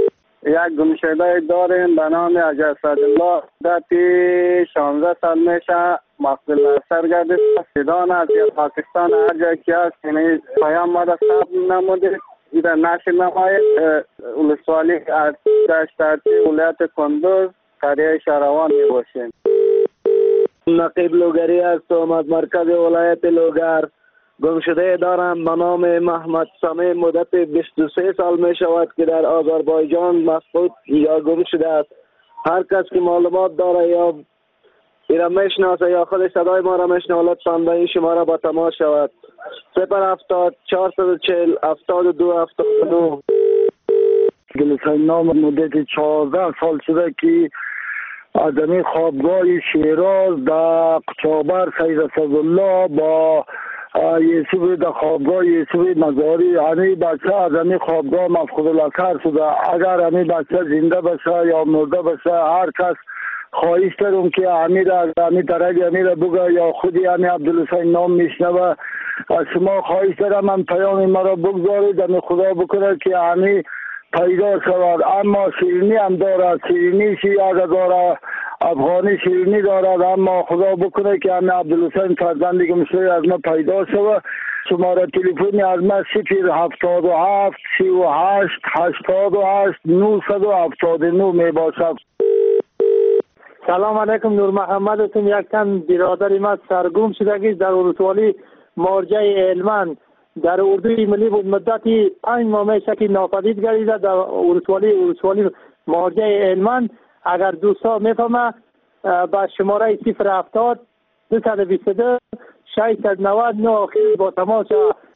یک گمشده داریم به نام اسدالله. مدت 16 سال میشه مقتول اثر گردید. سودان از پاکستان هر جایی که هست این پیام ما را ثبت نمودید. ایره نشر نماید. ولسوالی دشت ولایت کندوز قریه شهروان می باشیم. نقیب لوگری هستم از مرکز ولایت لوگر. گمشده دارم به نام محمد سمی. مدت 23 سال می شود که در آذربایجان مفقود یا گم شده است. هر کس که معلومات داره یا ایرا میشناسه یا خود صدای ما را میشناسه لطفاً به این شماره با تماس شود. 070 440 72 79. گلسان نام مدت 14 سال شده که از این خوابگاه شیراز در قچابر سید اسدالله با یوسف در خوابگاه یوسف مزاری یعنی بچه از این خوابگاه مفقود الاثر شده. اگر این بچه زنده بشه یا مرده بشه هر کس خواهش دارم که امیر از امیر درج امیر بگه یا خودی امیر عبدالحسین نام میشنوه از شما خواهش دارم من پیام مرا بگذارید دم خدا بکنه که امیر پیدا شود. اما شیرینی هم دارد، شیرینی شیعه دارد، افغانی شیرینی دارد، اما خدا بکنه که امیر عبدالحسین فرزندی که مشتری از ما پیدا شود. شماره تلفنی از ما 077 38 88 979 می باشد. سلام علیکم. نور محمد هستم. یک تن برادر ما سرگم شدگی در ولسوالی مارجه هلمند در اردوی ملی بود. مدتی 5 ماه میشه که ناپدید گردیده در ولسوالی مارجه هلمند. اگر دوستا میفهمه با شماره 070 222 699 آخری با تماس.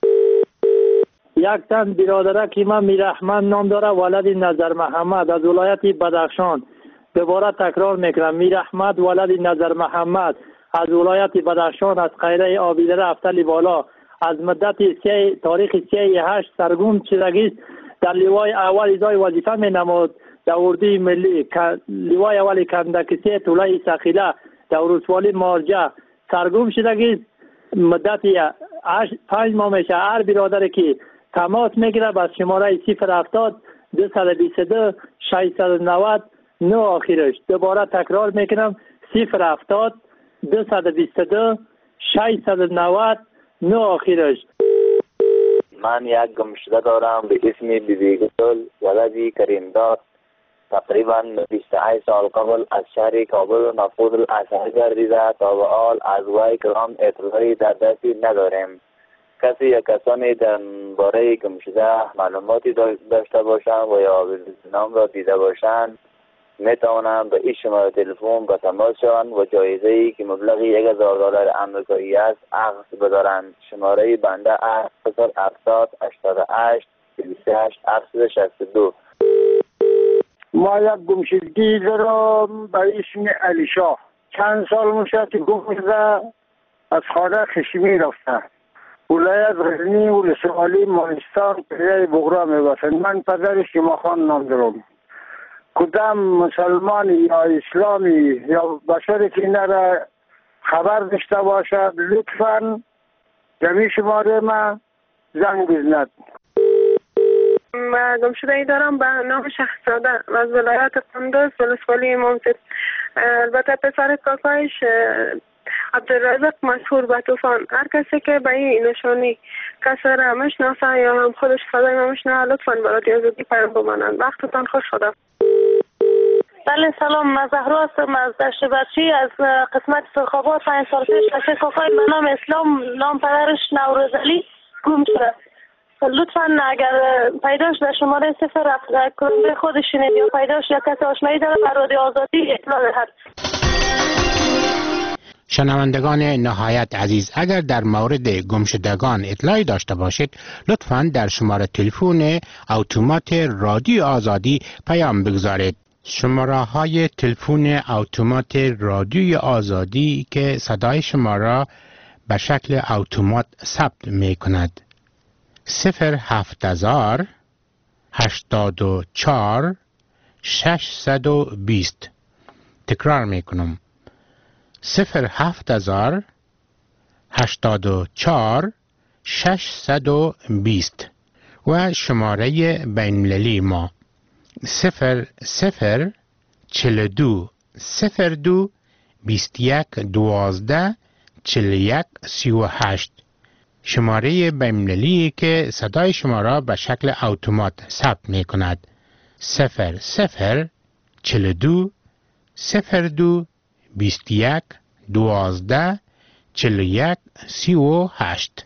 یک تن برادره که من میرحمن نام داره ولد نظر محمد از ولایت بدخشان. دوباره تکرار میکنم میرحمد ولد نظر محمد از ولایت بدخشان از قیره آبیدره افتلی بالا از مدت تاریخ 3/8 سرگم شدگی در لیوای اول ادای وظیفه می نمود در اردوی ملی. لیوای اول کندکسی طوله سخیله در ولسوالی مارجه سرگم شدگی مدت 5 ماه میشه. هر برادر که تماس میگیره با شماره 070 222 690 9 آخرش. دوباره تکرار میکنم 070 222 690 9 آخرش. من یک گمشده دارم به اسم بیبی گل ولدی کریمداد. تقریبا 28 سال قبل از شهر کابل مفقود الاثر گردیده. تا به حال از وی کدام اطلاعی در دستی نداریم. کسی یا کسانی در باره گمشده معلوماتی داشته باشند و یا نام را دیده باشند می توانند به این شماره تلفن به تماس شوند و جایزه ای که مبلغ $1000 آمریکایی است اخذ بدارند. شماره بنده است 070 88 28 762. ما یک گمشدگی دارم به اسم علی شاه. چند سال میشه که گم شده از خانه خشمی رفته. ولایت غزنی ولسوالی مالستان قریه بغرا میباشد. من پدرش شما خان نام دارم. کدام مسلمانی یا اسلامی یا بشری که اینا را خبر داشته باشد لطفاً جمعی شماره ما زنگ بزند. من گمشده ای دارم به نام شهزاده از ولایت کندوز ولسوالی امامزاده. البته پسر کاکایش عبدالرزاق مشهور به طوفان. هر کسی که به این نشانی کسی را مشناسه یا هم خودش صدای ما میشنوه لطفاً به رادیو آزادی پیام بمانند. وقتتان خوش خدا. بله سلام، من زهرا هستم از دشت برچی از قسمت سرخابات. 5 سال پیش کسی کاکای به نام اسلام نام پدرش نوروز علی گم شده. لطفاً اگر پیداش در شماره 0 کننده خودش شنید یا پیداش یا کسی آشنایی داره بر رادیو آزادی اطلاع دهد. شنوندگان نهایت عزیز، اگر در مورد گمشدگان اطلاعی داشته باشید لطفاً در شماره تلفن اتومات رادیو آزادی پیام بگذارید. شماره های تلفن اتومات رادیوی آزادی که صدای شما را به شکل اتومات ثبت می کند 07000 84 620. تکرار می کنم 07000 84 620 و شماره بین‌المللی ما 00 21 12 41 38. شماره بین‌المللی که صدای شما را به شکل اتومات ثبت می کند. 00 42 02 21 12 41 38.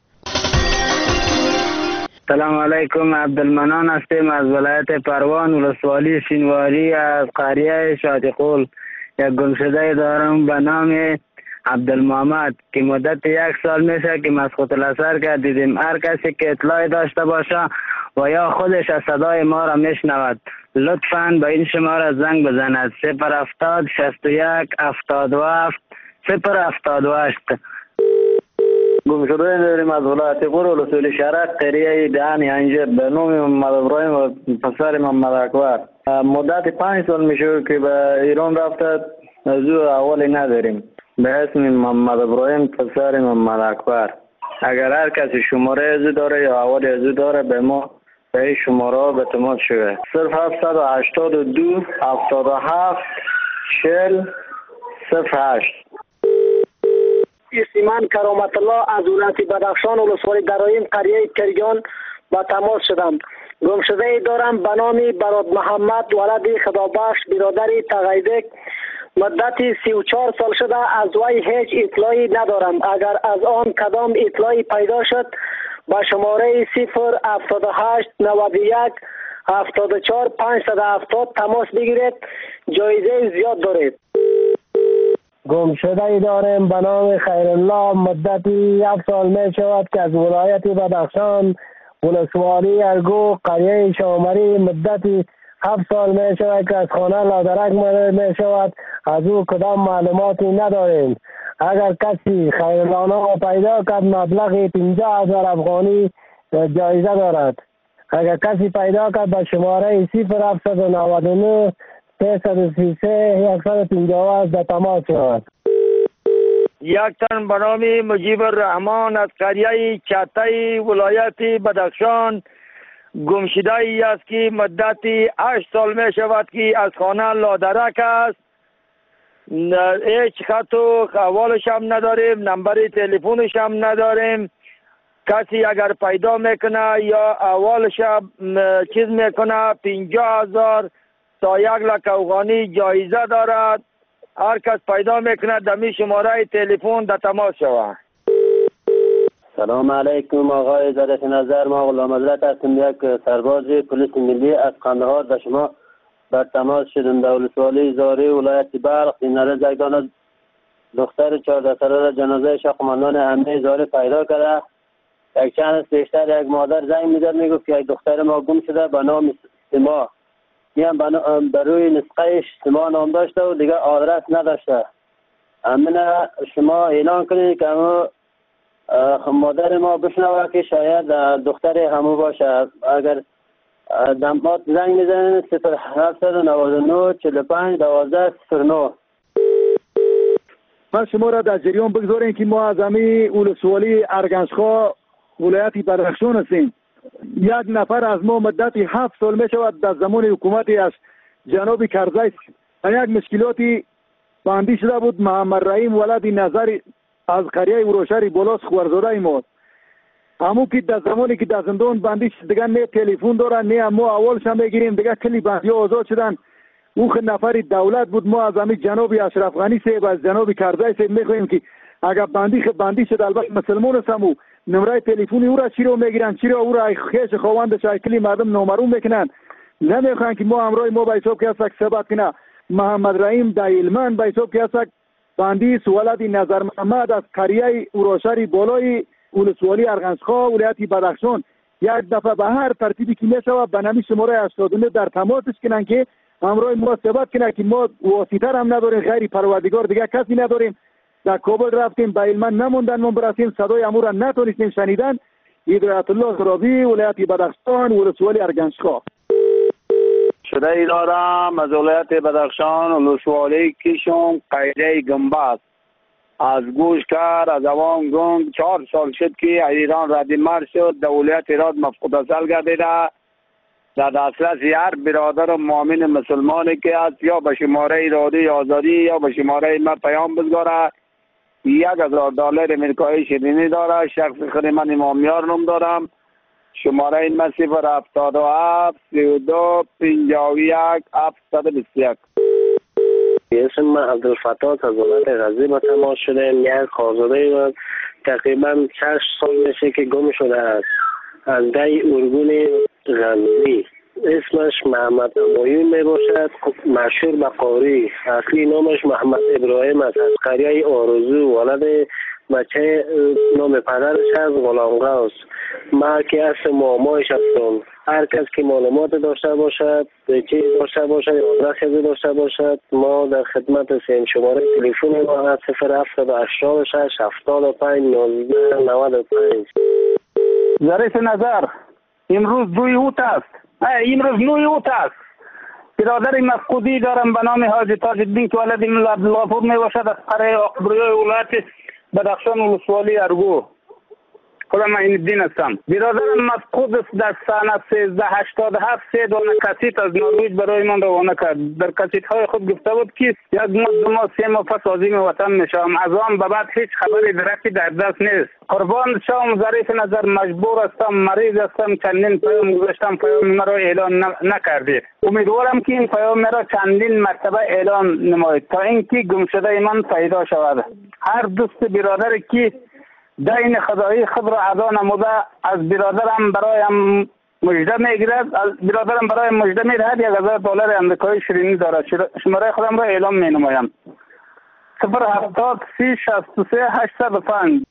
سلام علیکم، عبدالمنان هستیم از ولایت پروان، ولسوالی شینواری، از قریه شاطقول. یک گمشده دارم به نام عبدالمحمد که مدت 1 سال میشه که مسقط الاثر کردیدیم. هر کسی که اطلاعی داشته باشه و یا خودش از صدای ما را میشنود لطفاً به این شماره زنگ بزند: 070 61 77 078. گمشده داریم از ولایت غور ولسوالی شرق قریه دهن ینجر به نام محمد ابراهیم و پسر محمد اکبر. مدت 5 سال میشه که به ایران رفته، از او احوالی نداریم. به اسم محمد ابراهیم پسر محمد اکبر. اگر هر کسی شماره ازو داره یا احوالی ازو داره به ما به این شماره به تماس شده: 0782 77 40 08. من کرامت الله از ولایت بدخشان ولسوالی درایم قریه کرگان با تماس شدم. گمشده دارم به نام براد محمد ولد خدابخش برادری تقیدک. مدتی 34 سال شده از وی هیچ اطلاعی ندارم. اگر از آن کدام اطلاعی پیدا شد با شماره 078 91 74 570 تماس بگیرید، جایزه زیاد دارید. گمشده داریم به نام خیرالله. مدتی 1 سال می شود که از ولایت بدخشان ولسوالی ارگو قریه شامری مدتی 7 سال می شود که از خانه لادرک می شود. از او کدام معلوماتی نداریم. اگر کسی خیرالله را پیدا کرد مبلغ 50,000 افغانی جایزه دارد. اگر کسی پیدا کرد به شماره 0799 333 150 به تماس شود. یک تن به نام مجیب الرحمن از قریه چتای ولایت بدخشان گمشده ای است که مدتی 8 سال می شود که از خانه لادرک است. هیچ خط و احوالش هم نداریم، نمبر تلفنش هم نداریم. کسی اگر پیدا میکنه یا احوالش چیز میکنه 50,000 تا 1,00,000 افغانی جایزه دارد. هر کس پیدا میکنه دمی شماره تلفن در تماس شود. سلام علیکم آقای ادارت نظر، ما غلام حضرت هستم، یک سرباز پلیس ملی از قندهار به شما بر تماس شدم. در ولسوالی زاری ولایت بلخ دینره زیدان دختر 14 ساله را جنازه قماندان امنیه زاری پیدا کرده. یک چند از پیشتر یک مادر زنگ میزد میگفت که یک دختر ما گم شده به نام سما. میان بر روی نسخهش سما نام داشته و دیگه آدرس نداشته. امنه شما اعلان کنید که مادر ما بشنوه که شاید دختر همو باشه. اگر دمات زنگ میزنید 0799 45 12 09. من شما را در جریان بگذاریم که ما از امی ولسوالی ارگنجخواه ولایت بدخشان هستیم. یک نفر از ما مدتی 7 سال می شود در زمان حکومتی از جناب کرزی یک مشکلاتی باندی شده بود. محمد رحیم ولد نظر از قریه وروشری بلاس خورزاده ما همون که در زمانی که در زندان بندی شد دیگه نه تلفن داره نه ما اولش هم میگیریم دیگه کلی بندی آزاد شدن. اون نفر دولت بود. ما از همین جناب اشرف غنی صاحب از جناب کرزی صاحب میخوایم که اگر بندی شد البته مسلمان هستم نمره تلفنی او را چی رو میگیرن چی رو او را خیش خواهند شکلی مردم نامعلوم میکنن. نمیخوان که ما امروز ما به حساب که هستک ثبت کنه محمد رحیم در علمان به حساب که هستک بندی ولد نظر محمد از قریه وروشری بالای ولسوالی ارغنجخواه ولایت بدخشان یک دفعه به هر ترتیبی که میشود به نام شماره 89 در تماسش کنن که امروز ما ثبت کنه که ما واسطه هم نداریم، غیر پروردگار دیگه کسی نداریم. در کابل رفتیم به علمان نموندن ما برسیم صدای امور را نتونستیم شنیدن. هدایت الله زرابی ولایت بدخشان ولسوالی ارغنجخواه. شده ای دارم از ولایت بدخشان ولسوالی کیشون قیده گنبد از گوش کرد از اوان گنگ 4 سال شد که ایران ردی مرد شد در ولایت ایراد مفقود اصل گردیده. در دسترس هر برادر و مؤمن مسلمانی که است، یا به شماره رادیوی آزادی یا به شماره ما پیام بگذاره. $1000 امریکایی شیرینی داره. شخص خود من امامیار نام دارم. شماره ما 077 32 51 721. اسم من عبدالفتاح از ولایت غزنی به تماس شده. یک خانواده من تقریبا 6 سال میشه که گم شده است از دی ارگون غزنی. اسمش محمد امایی می باشد، مشهور به قاری. اصلی نامش محمد ابراهیم است، از قریه آرزو. ولد بچه نام پدرش از غلامقوس. ما که اصل معمایش هستم. هر کس که معلومات داشته باشد، چی داشته باشد، آدرسی داشته باشد، ما در خدمت سیم. شماره تلفن ما از 078 75 19 95. ظریف نظر، امروز 2 اوت است. امروز 9 اوت است. برادر مفقودی دارم به نام حاجی تاج الدین که ولد عبدالغفور می باشد، از قریه آقبریای ولایت بدخشان ولسوالی ارگو. خودم معین الدین هستم. برادرم مفقود است. در سنه 1387 3 دانه کسیت از نروژ برای من روانه کرد. در کسیت های خود گفته بود که 1 ماه 3 ماه پس عازم وطن میشم. از آن به بعد هیچ خبری درکی در دست نیست. قربان شوم ظریف نظر، مجبور هستم، مریض هستم. چندین پیام گذاشتم، پیام مرا اعلان نکردید. امیدوارم که این پیام مرا چندین مرتبه اعلان نمایید تا اینکه گمشده من پیدا شود. هر دوست برادر که دین خدایی خود را ادا نموده از برادرم برایم مژده میگیرد، از برادرم برایم مژده میدهد. $1000 امریکایی شیرینی دارد. شماره خودم را اعلام می نمایم. 070 363 805.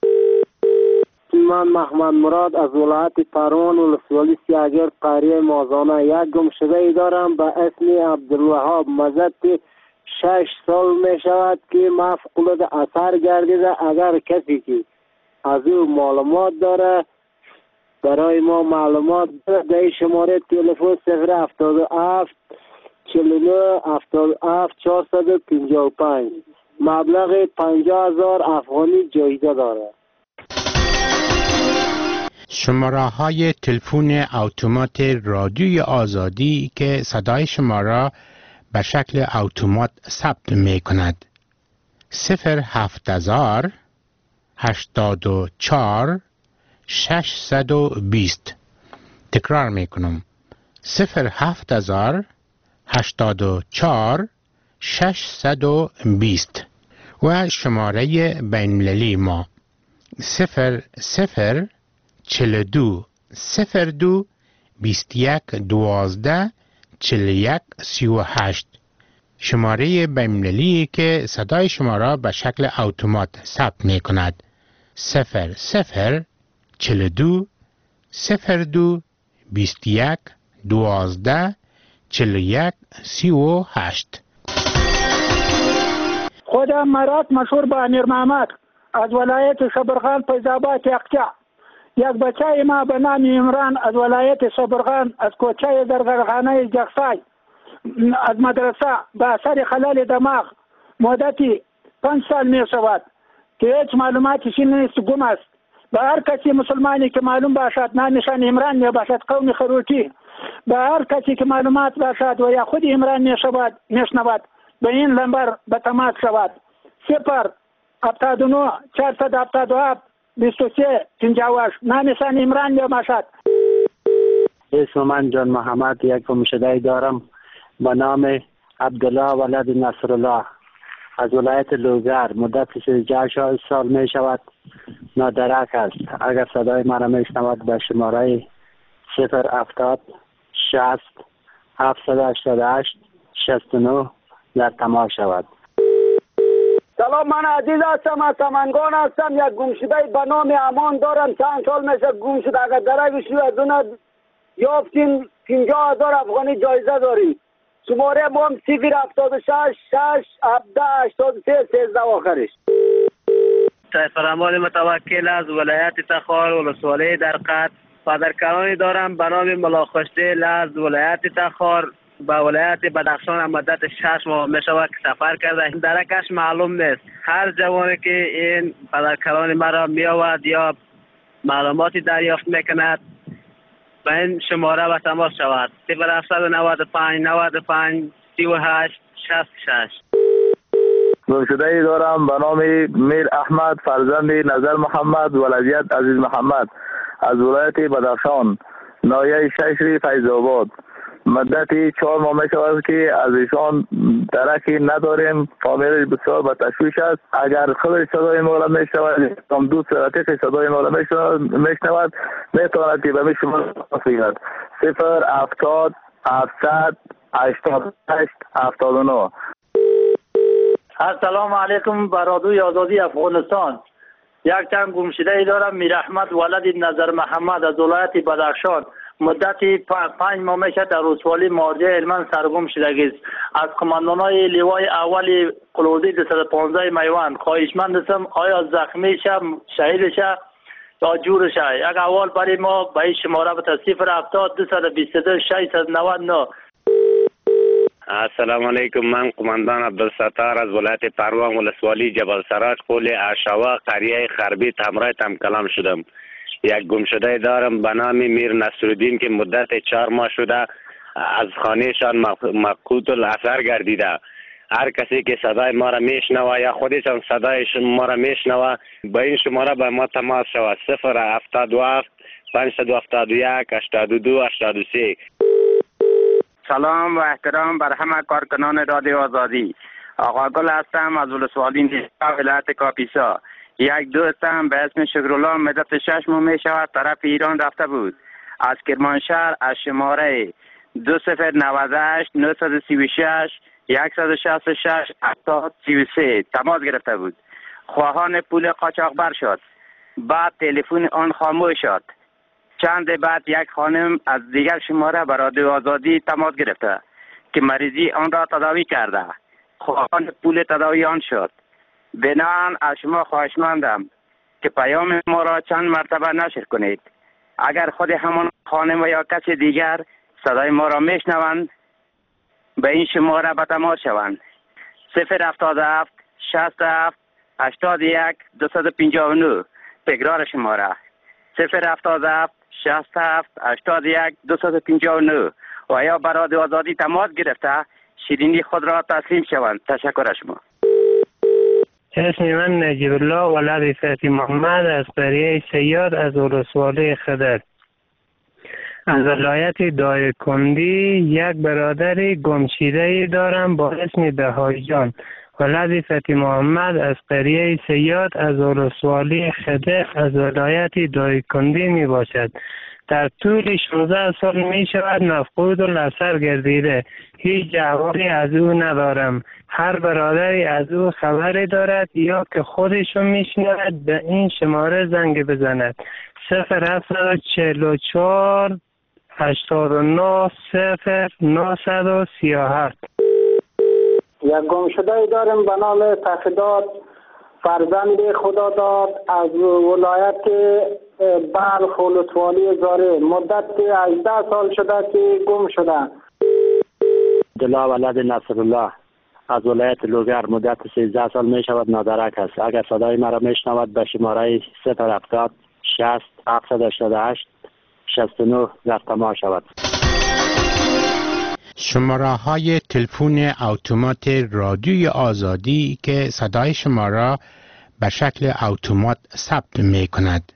من محمد مراد از ولایت پروان ولسوالی سیاگرد قریه مازانه. یک گمشده ای دارم به اسم عبدالوهاب مزد که 6 سال می شود که مفقود اثر گردیده. اگر کسی که از او معلومات داره برای ما معلومات داره. در شماره تلفن 077 49 77 455. مبلغ 50,000 افغانی جایزه داره. شماره های تلفن اتومات رادیوی آزادی که صدای شما را به شکل اتومات ثبت می کند. 07000 84 620. تکرار می کنم. 07000 84 620 و شماره بین‌المللی ما 00 42 02 21 12 41 38. شماره بین‌المللی که صدای شما را به شکل اتومات ثبت می کند. 00 42 02 21 12 41 38. خودم مراد مشهور به امیر محمد از ولایت شبرغان فیض‌آباد یقچه. یک بچه ما به نام عمران از ولایت شبرغان از کوچه درگرخانه جغسای از مدرسه به اثر خلال دماغ مدتی 5 سال می شود که هیچ معلوماتش نیست، گم است. به هر کسی مسلمانی که معلوم باشد، نشان عمران می باشد قوم خروتی، به هر کسی که معلومات باشد و یا خود عمران می شنود به این نمبر به تماس شود. 079 477 23 58. نشان عمران می باشد. اسم من جان محمد، یک گمشده دارم به نام عبدالله ولد نصرالله از ولایت لوگر. مدت 16 سال می شود نادرک است. اگر صدای مرا می شنود به شماره 070 60 788 69 در تماس شود. سلام، من عزیز هستم، از سمنگان هستم. یک گمشده به نام امان دارم، چند سال میشه گم شد. اگر درگش از اون یافتین 50,000 افغانی جایزه داریم. شماره ما هم 076 6 17 83 13 آخرش. فرمان متوکل از ولایت تخار ولسوالی درقد. پدرکلانی دارم به نام ملاخشته از ولایت تخار به ولایت بدخشان. مدت 6 ماه می شود که سفر کرده. درکش معلوم نیست. هر جوانی که این پدرکلان مرا می آورد یا معلوماتی دریافت می کند به این شماره به تماس شود 0795 95 38 66. گمشده ای دارم به نام میر احمد فرزند نظر محمد ولایت عزیز محمد از ولایت بدخشان ناحیه ششری فیض آباد. مدتی 4 ماه می شود که از ایشان درکی نداریم. فامیلش بسیار به تشویش است. اگر خودش صدای ما را می شود هم دوست رفیق صدای ما را می شود میتواند که به می شما بگیرد 070 700 88 79. السلام علیکم برادوی آزادی افغانستان. یک تن گمشده ای دارم میر احمد ولد نظر محمد از ولایت بدخشان. مدتی 5 ماه میشه در ولسوالی مارجه هلمند سرگم شدگی است. از کماندانای لیوای اولی قلوزی 215 میوان خواهشمند هستم آیا زخمی شم شهید شه یا جور شه. یک اول برای ما به این شماره به 070 222 699. السلام علیکم. من قماندان عبدالستار از ولایت پروان ولسوالی جبل سراج قول اشوا قریه خربیت همراه تم کلام شدم. یک گمشده دارم به نام میر نصرالدین که مدت 4 ماه شده از خانهشان مفقود الاثر گردیده. هر کسی که صدای ما را میشنوه یا خودشان صدای ما را میشنوه به این شماره به ما تماس شود 077 571 82 83. سلام و احترام بر همه کارکنان رادیو آزادی. آقا گل هستم از ولسوالی نیستا ولایت کاپیسا. یک دوستم به اسم شکرالله مدت 6 ماه می شود طرف ایران رفته بود. از کرمانشهر از شماره 2098 936 166 733 تماس گرفته بود. خواهان پول قاچاقبر شد. بعد تلفن آن خاموش شد. چند بعد یک خانم از دیگر شماره به رادیو آزادی تماس گرفته که مریضی آن را تداوی کرده. خواهان پول تداوی آن شد. بنابراین از شما خواهشمندم که پیام ما را چند مرتبه نشر کنید. اگر خود همان خانم و یا کسی دیگر صدای ما را میشنوند به این شماره به تماس شوند 077 67 81 259. تکرار شماره 077 67 81 259 و یا برای آزادی تماس گرفته شیرینی خود را تسلیم شوند. تشکر از شما. اسم من نجیب الله ولد فتحی محمد از قریه سیاد از ولسوالی خدر. از ولایت دایکندی یک برادر گمشده دارم با اسم بهایی جان ولد فتحی محمد از قریه سیاد از ولسوالی خدر از ولایت دایکندی می باشد. در طول 16 سال می شود مفقود الاثر گردیده. هیچ جوابی از او ندارم. هر برادری از او خبری دارد یا که خودشو میشنود به این شماره زنگ بزند 0744 89 0937. یک گمشده دارم به نام تخداد فرزند خدا داد از ولایت بلخ ولسوالی زاره. مدت 18 سال شده که گم شده. عبدالله ولد نصرالله از ولایت لوگر مدت 13 سال می شود نادرک است. اگر صدای مرا می شنود به شماره 070 60 788 69 تماس شود. شماره های تلفن اتومات رادیوی آزادی که صدای شما را به شکل اتومات ثبت می کند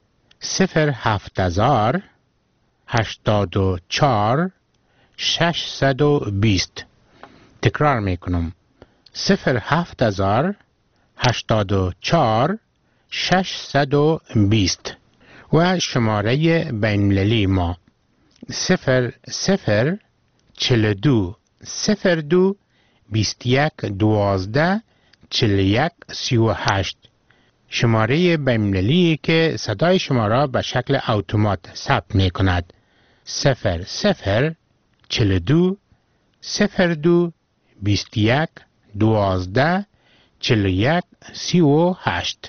070 84 620. تکرار می کنم 070 84 620 و شماره بین‌المللی ما 00 42 02 21 12 41 38. شماره بین‌المللی که صدای شما را به شکل اتومات ثبت می کند 00 42 02 21 12 41 38.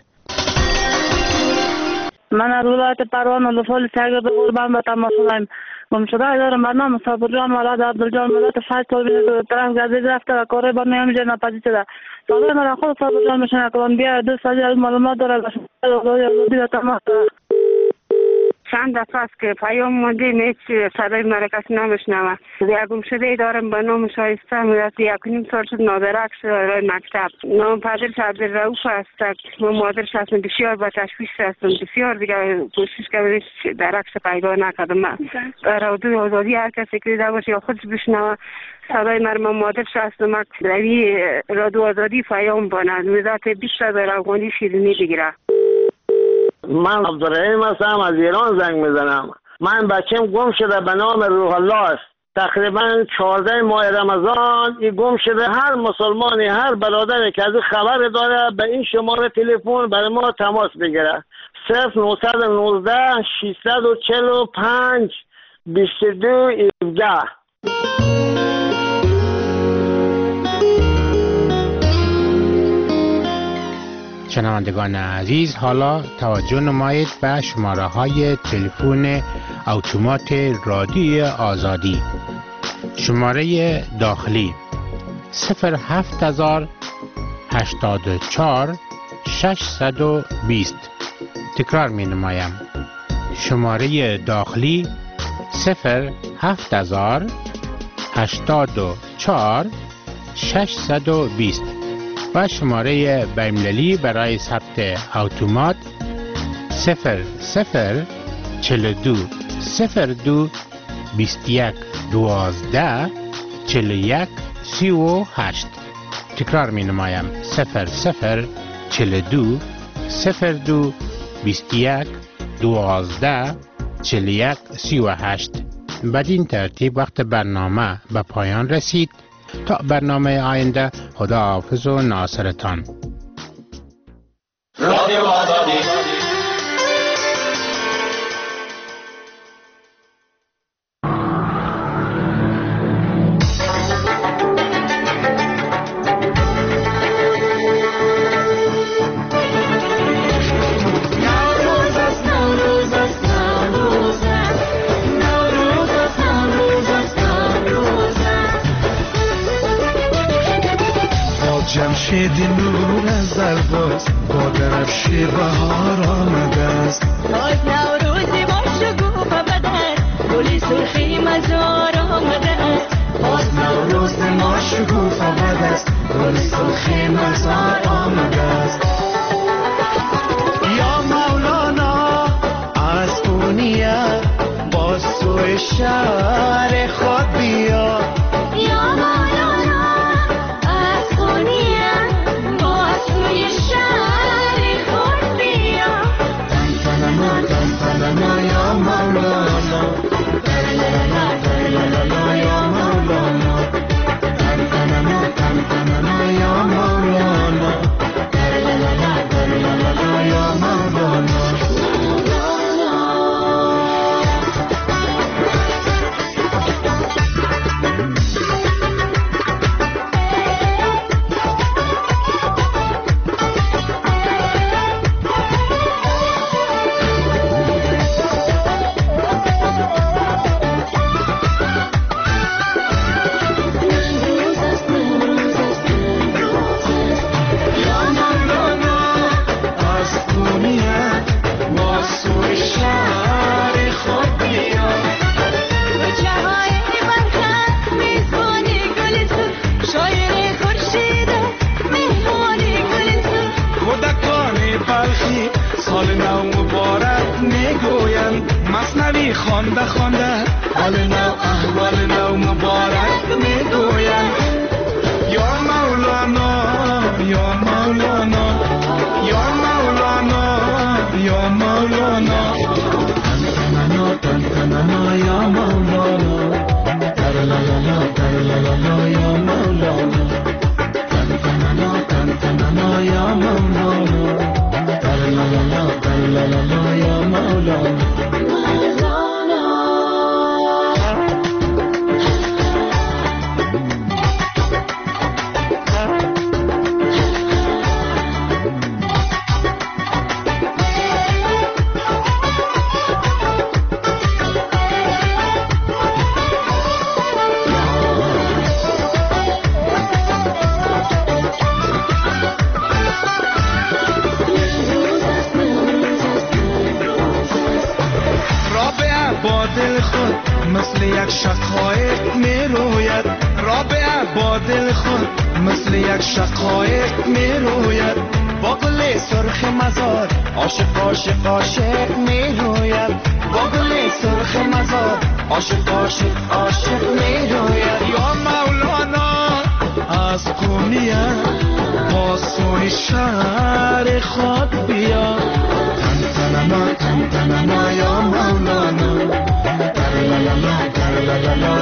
من از ولایت پروان ولسوالی سرگرد قربان به تماس شدم. گمشده دارم به نام صابر جان ولد عبدالجان مدت 6 سال طرف گردید رفته و کاری بر نمیشه ناپذیر شده. صادر مرا خود صابر جان میشنه کلمبیا 2 سال معلومات داره به شما آزادی تماس. چند دفعه است که پیام موندیم هیچ صدای مرا کسی نمیشنوه. یک گمشده دارم به نام شایسته مدت 1.5 سال شد نادرک شد رای مکتب. نام پدرش عبدالرؤوف است. من مادرش هستم، بسیار با تشویش هستم، بسیار دیگه کوشش کردم درکش پیدا نکردم. رادیو آزادی هر کسی که دیده باشه یا خودش بشنوه صدای من مادرش هستم، روی رادیو آزادی پیام باند مدت 20 در افغانی شیرینی بگیره. من عبدالرحیم هستم، از ایران زنگ میزنم. من بچم گم شده به نام روح الله است. تقریبا 14 ماه رمضان این گم شده. هر مسلمانی هر برادری که از خبر داره به این شماره تلفن برای ما تماس بگیره. 0919 645 22 17. شنوندگان عزیز، حالا توجه نمایید به شماره های تلفن اتومات رادیوی آزادی. شماره داخلی 07084 620. تکرار می نمایم. شماره داخلی 07084 620 و شماره بین‌المللی برای ثبت اتومات 0042 02 21 12 41 38. تکرار می نمایم 0042 02 21 12 41 38. بدین ترتیب وقت برنامه به پایان رسید. تا برنامه آینده، خدا حافظ و ناصرتان. رادیو آزادی. جمشید نور از درباز با درفش بهار آمده است. باز نوروزی با شکوفه بدر گلی سرخی مزار آمده است. باز نوروز ما شکوفه بد است گلی سرخی مزار آمده است. یا مولانا از اونیه با سوی شهر خود بیا. یا مولانا یا مولانا یا مولانا یا مولانا یا مولانا. خانده خانده حال نو احوال نو مبارک میگویم. یا مولانا یا مولانا یا مولانا یا مولانا تنتنا یا مولانا ترلالا ترلالا یا مولانا تنتنا یا مولانا ترلالا یا مولانا. مثل یک شقایق می روید رابعه با دل خود مثل یک شقایق می روید با گل سرخ مزار عاشق عاشق عاشق می روید با گل سرخ مزار عاشق عاشق عاشق می روید یا مولانا از قونیه با سوی شهر خود بیا تن تننا یا مولانا ترلالا ترلالا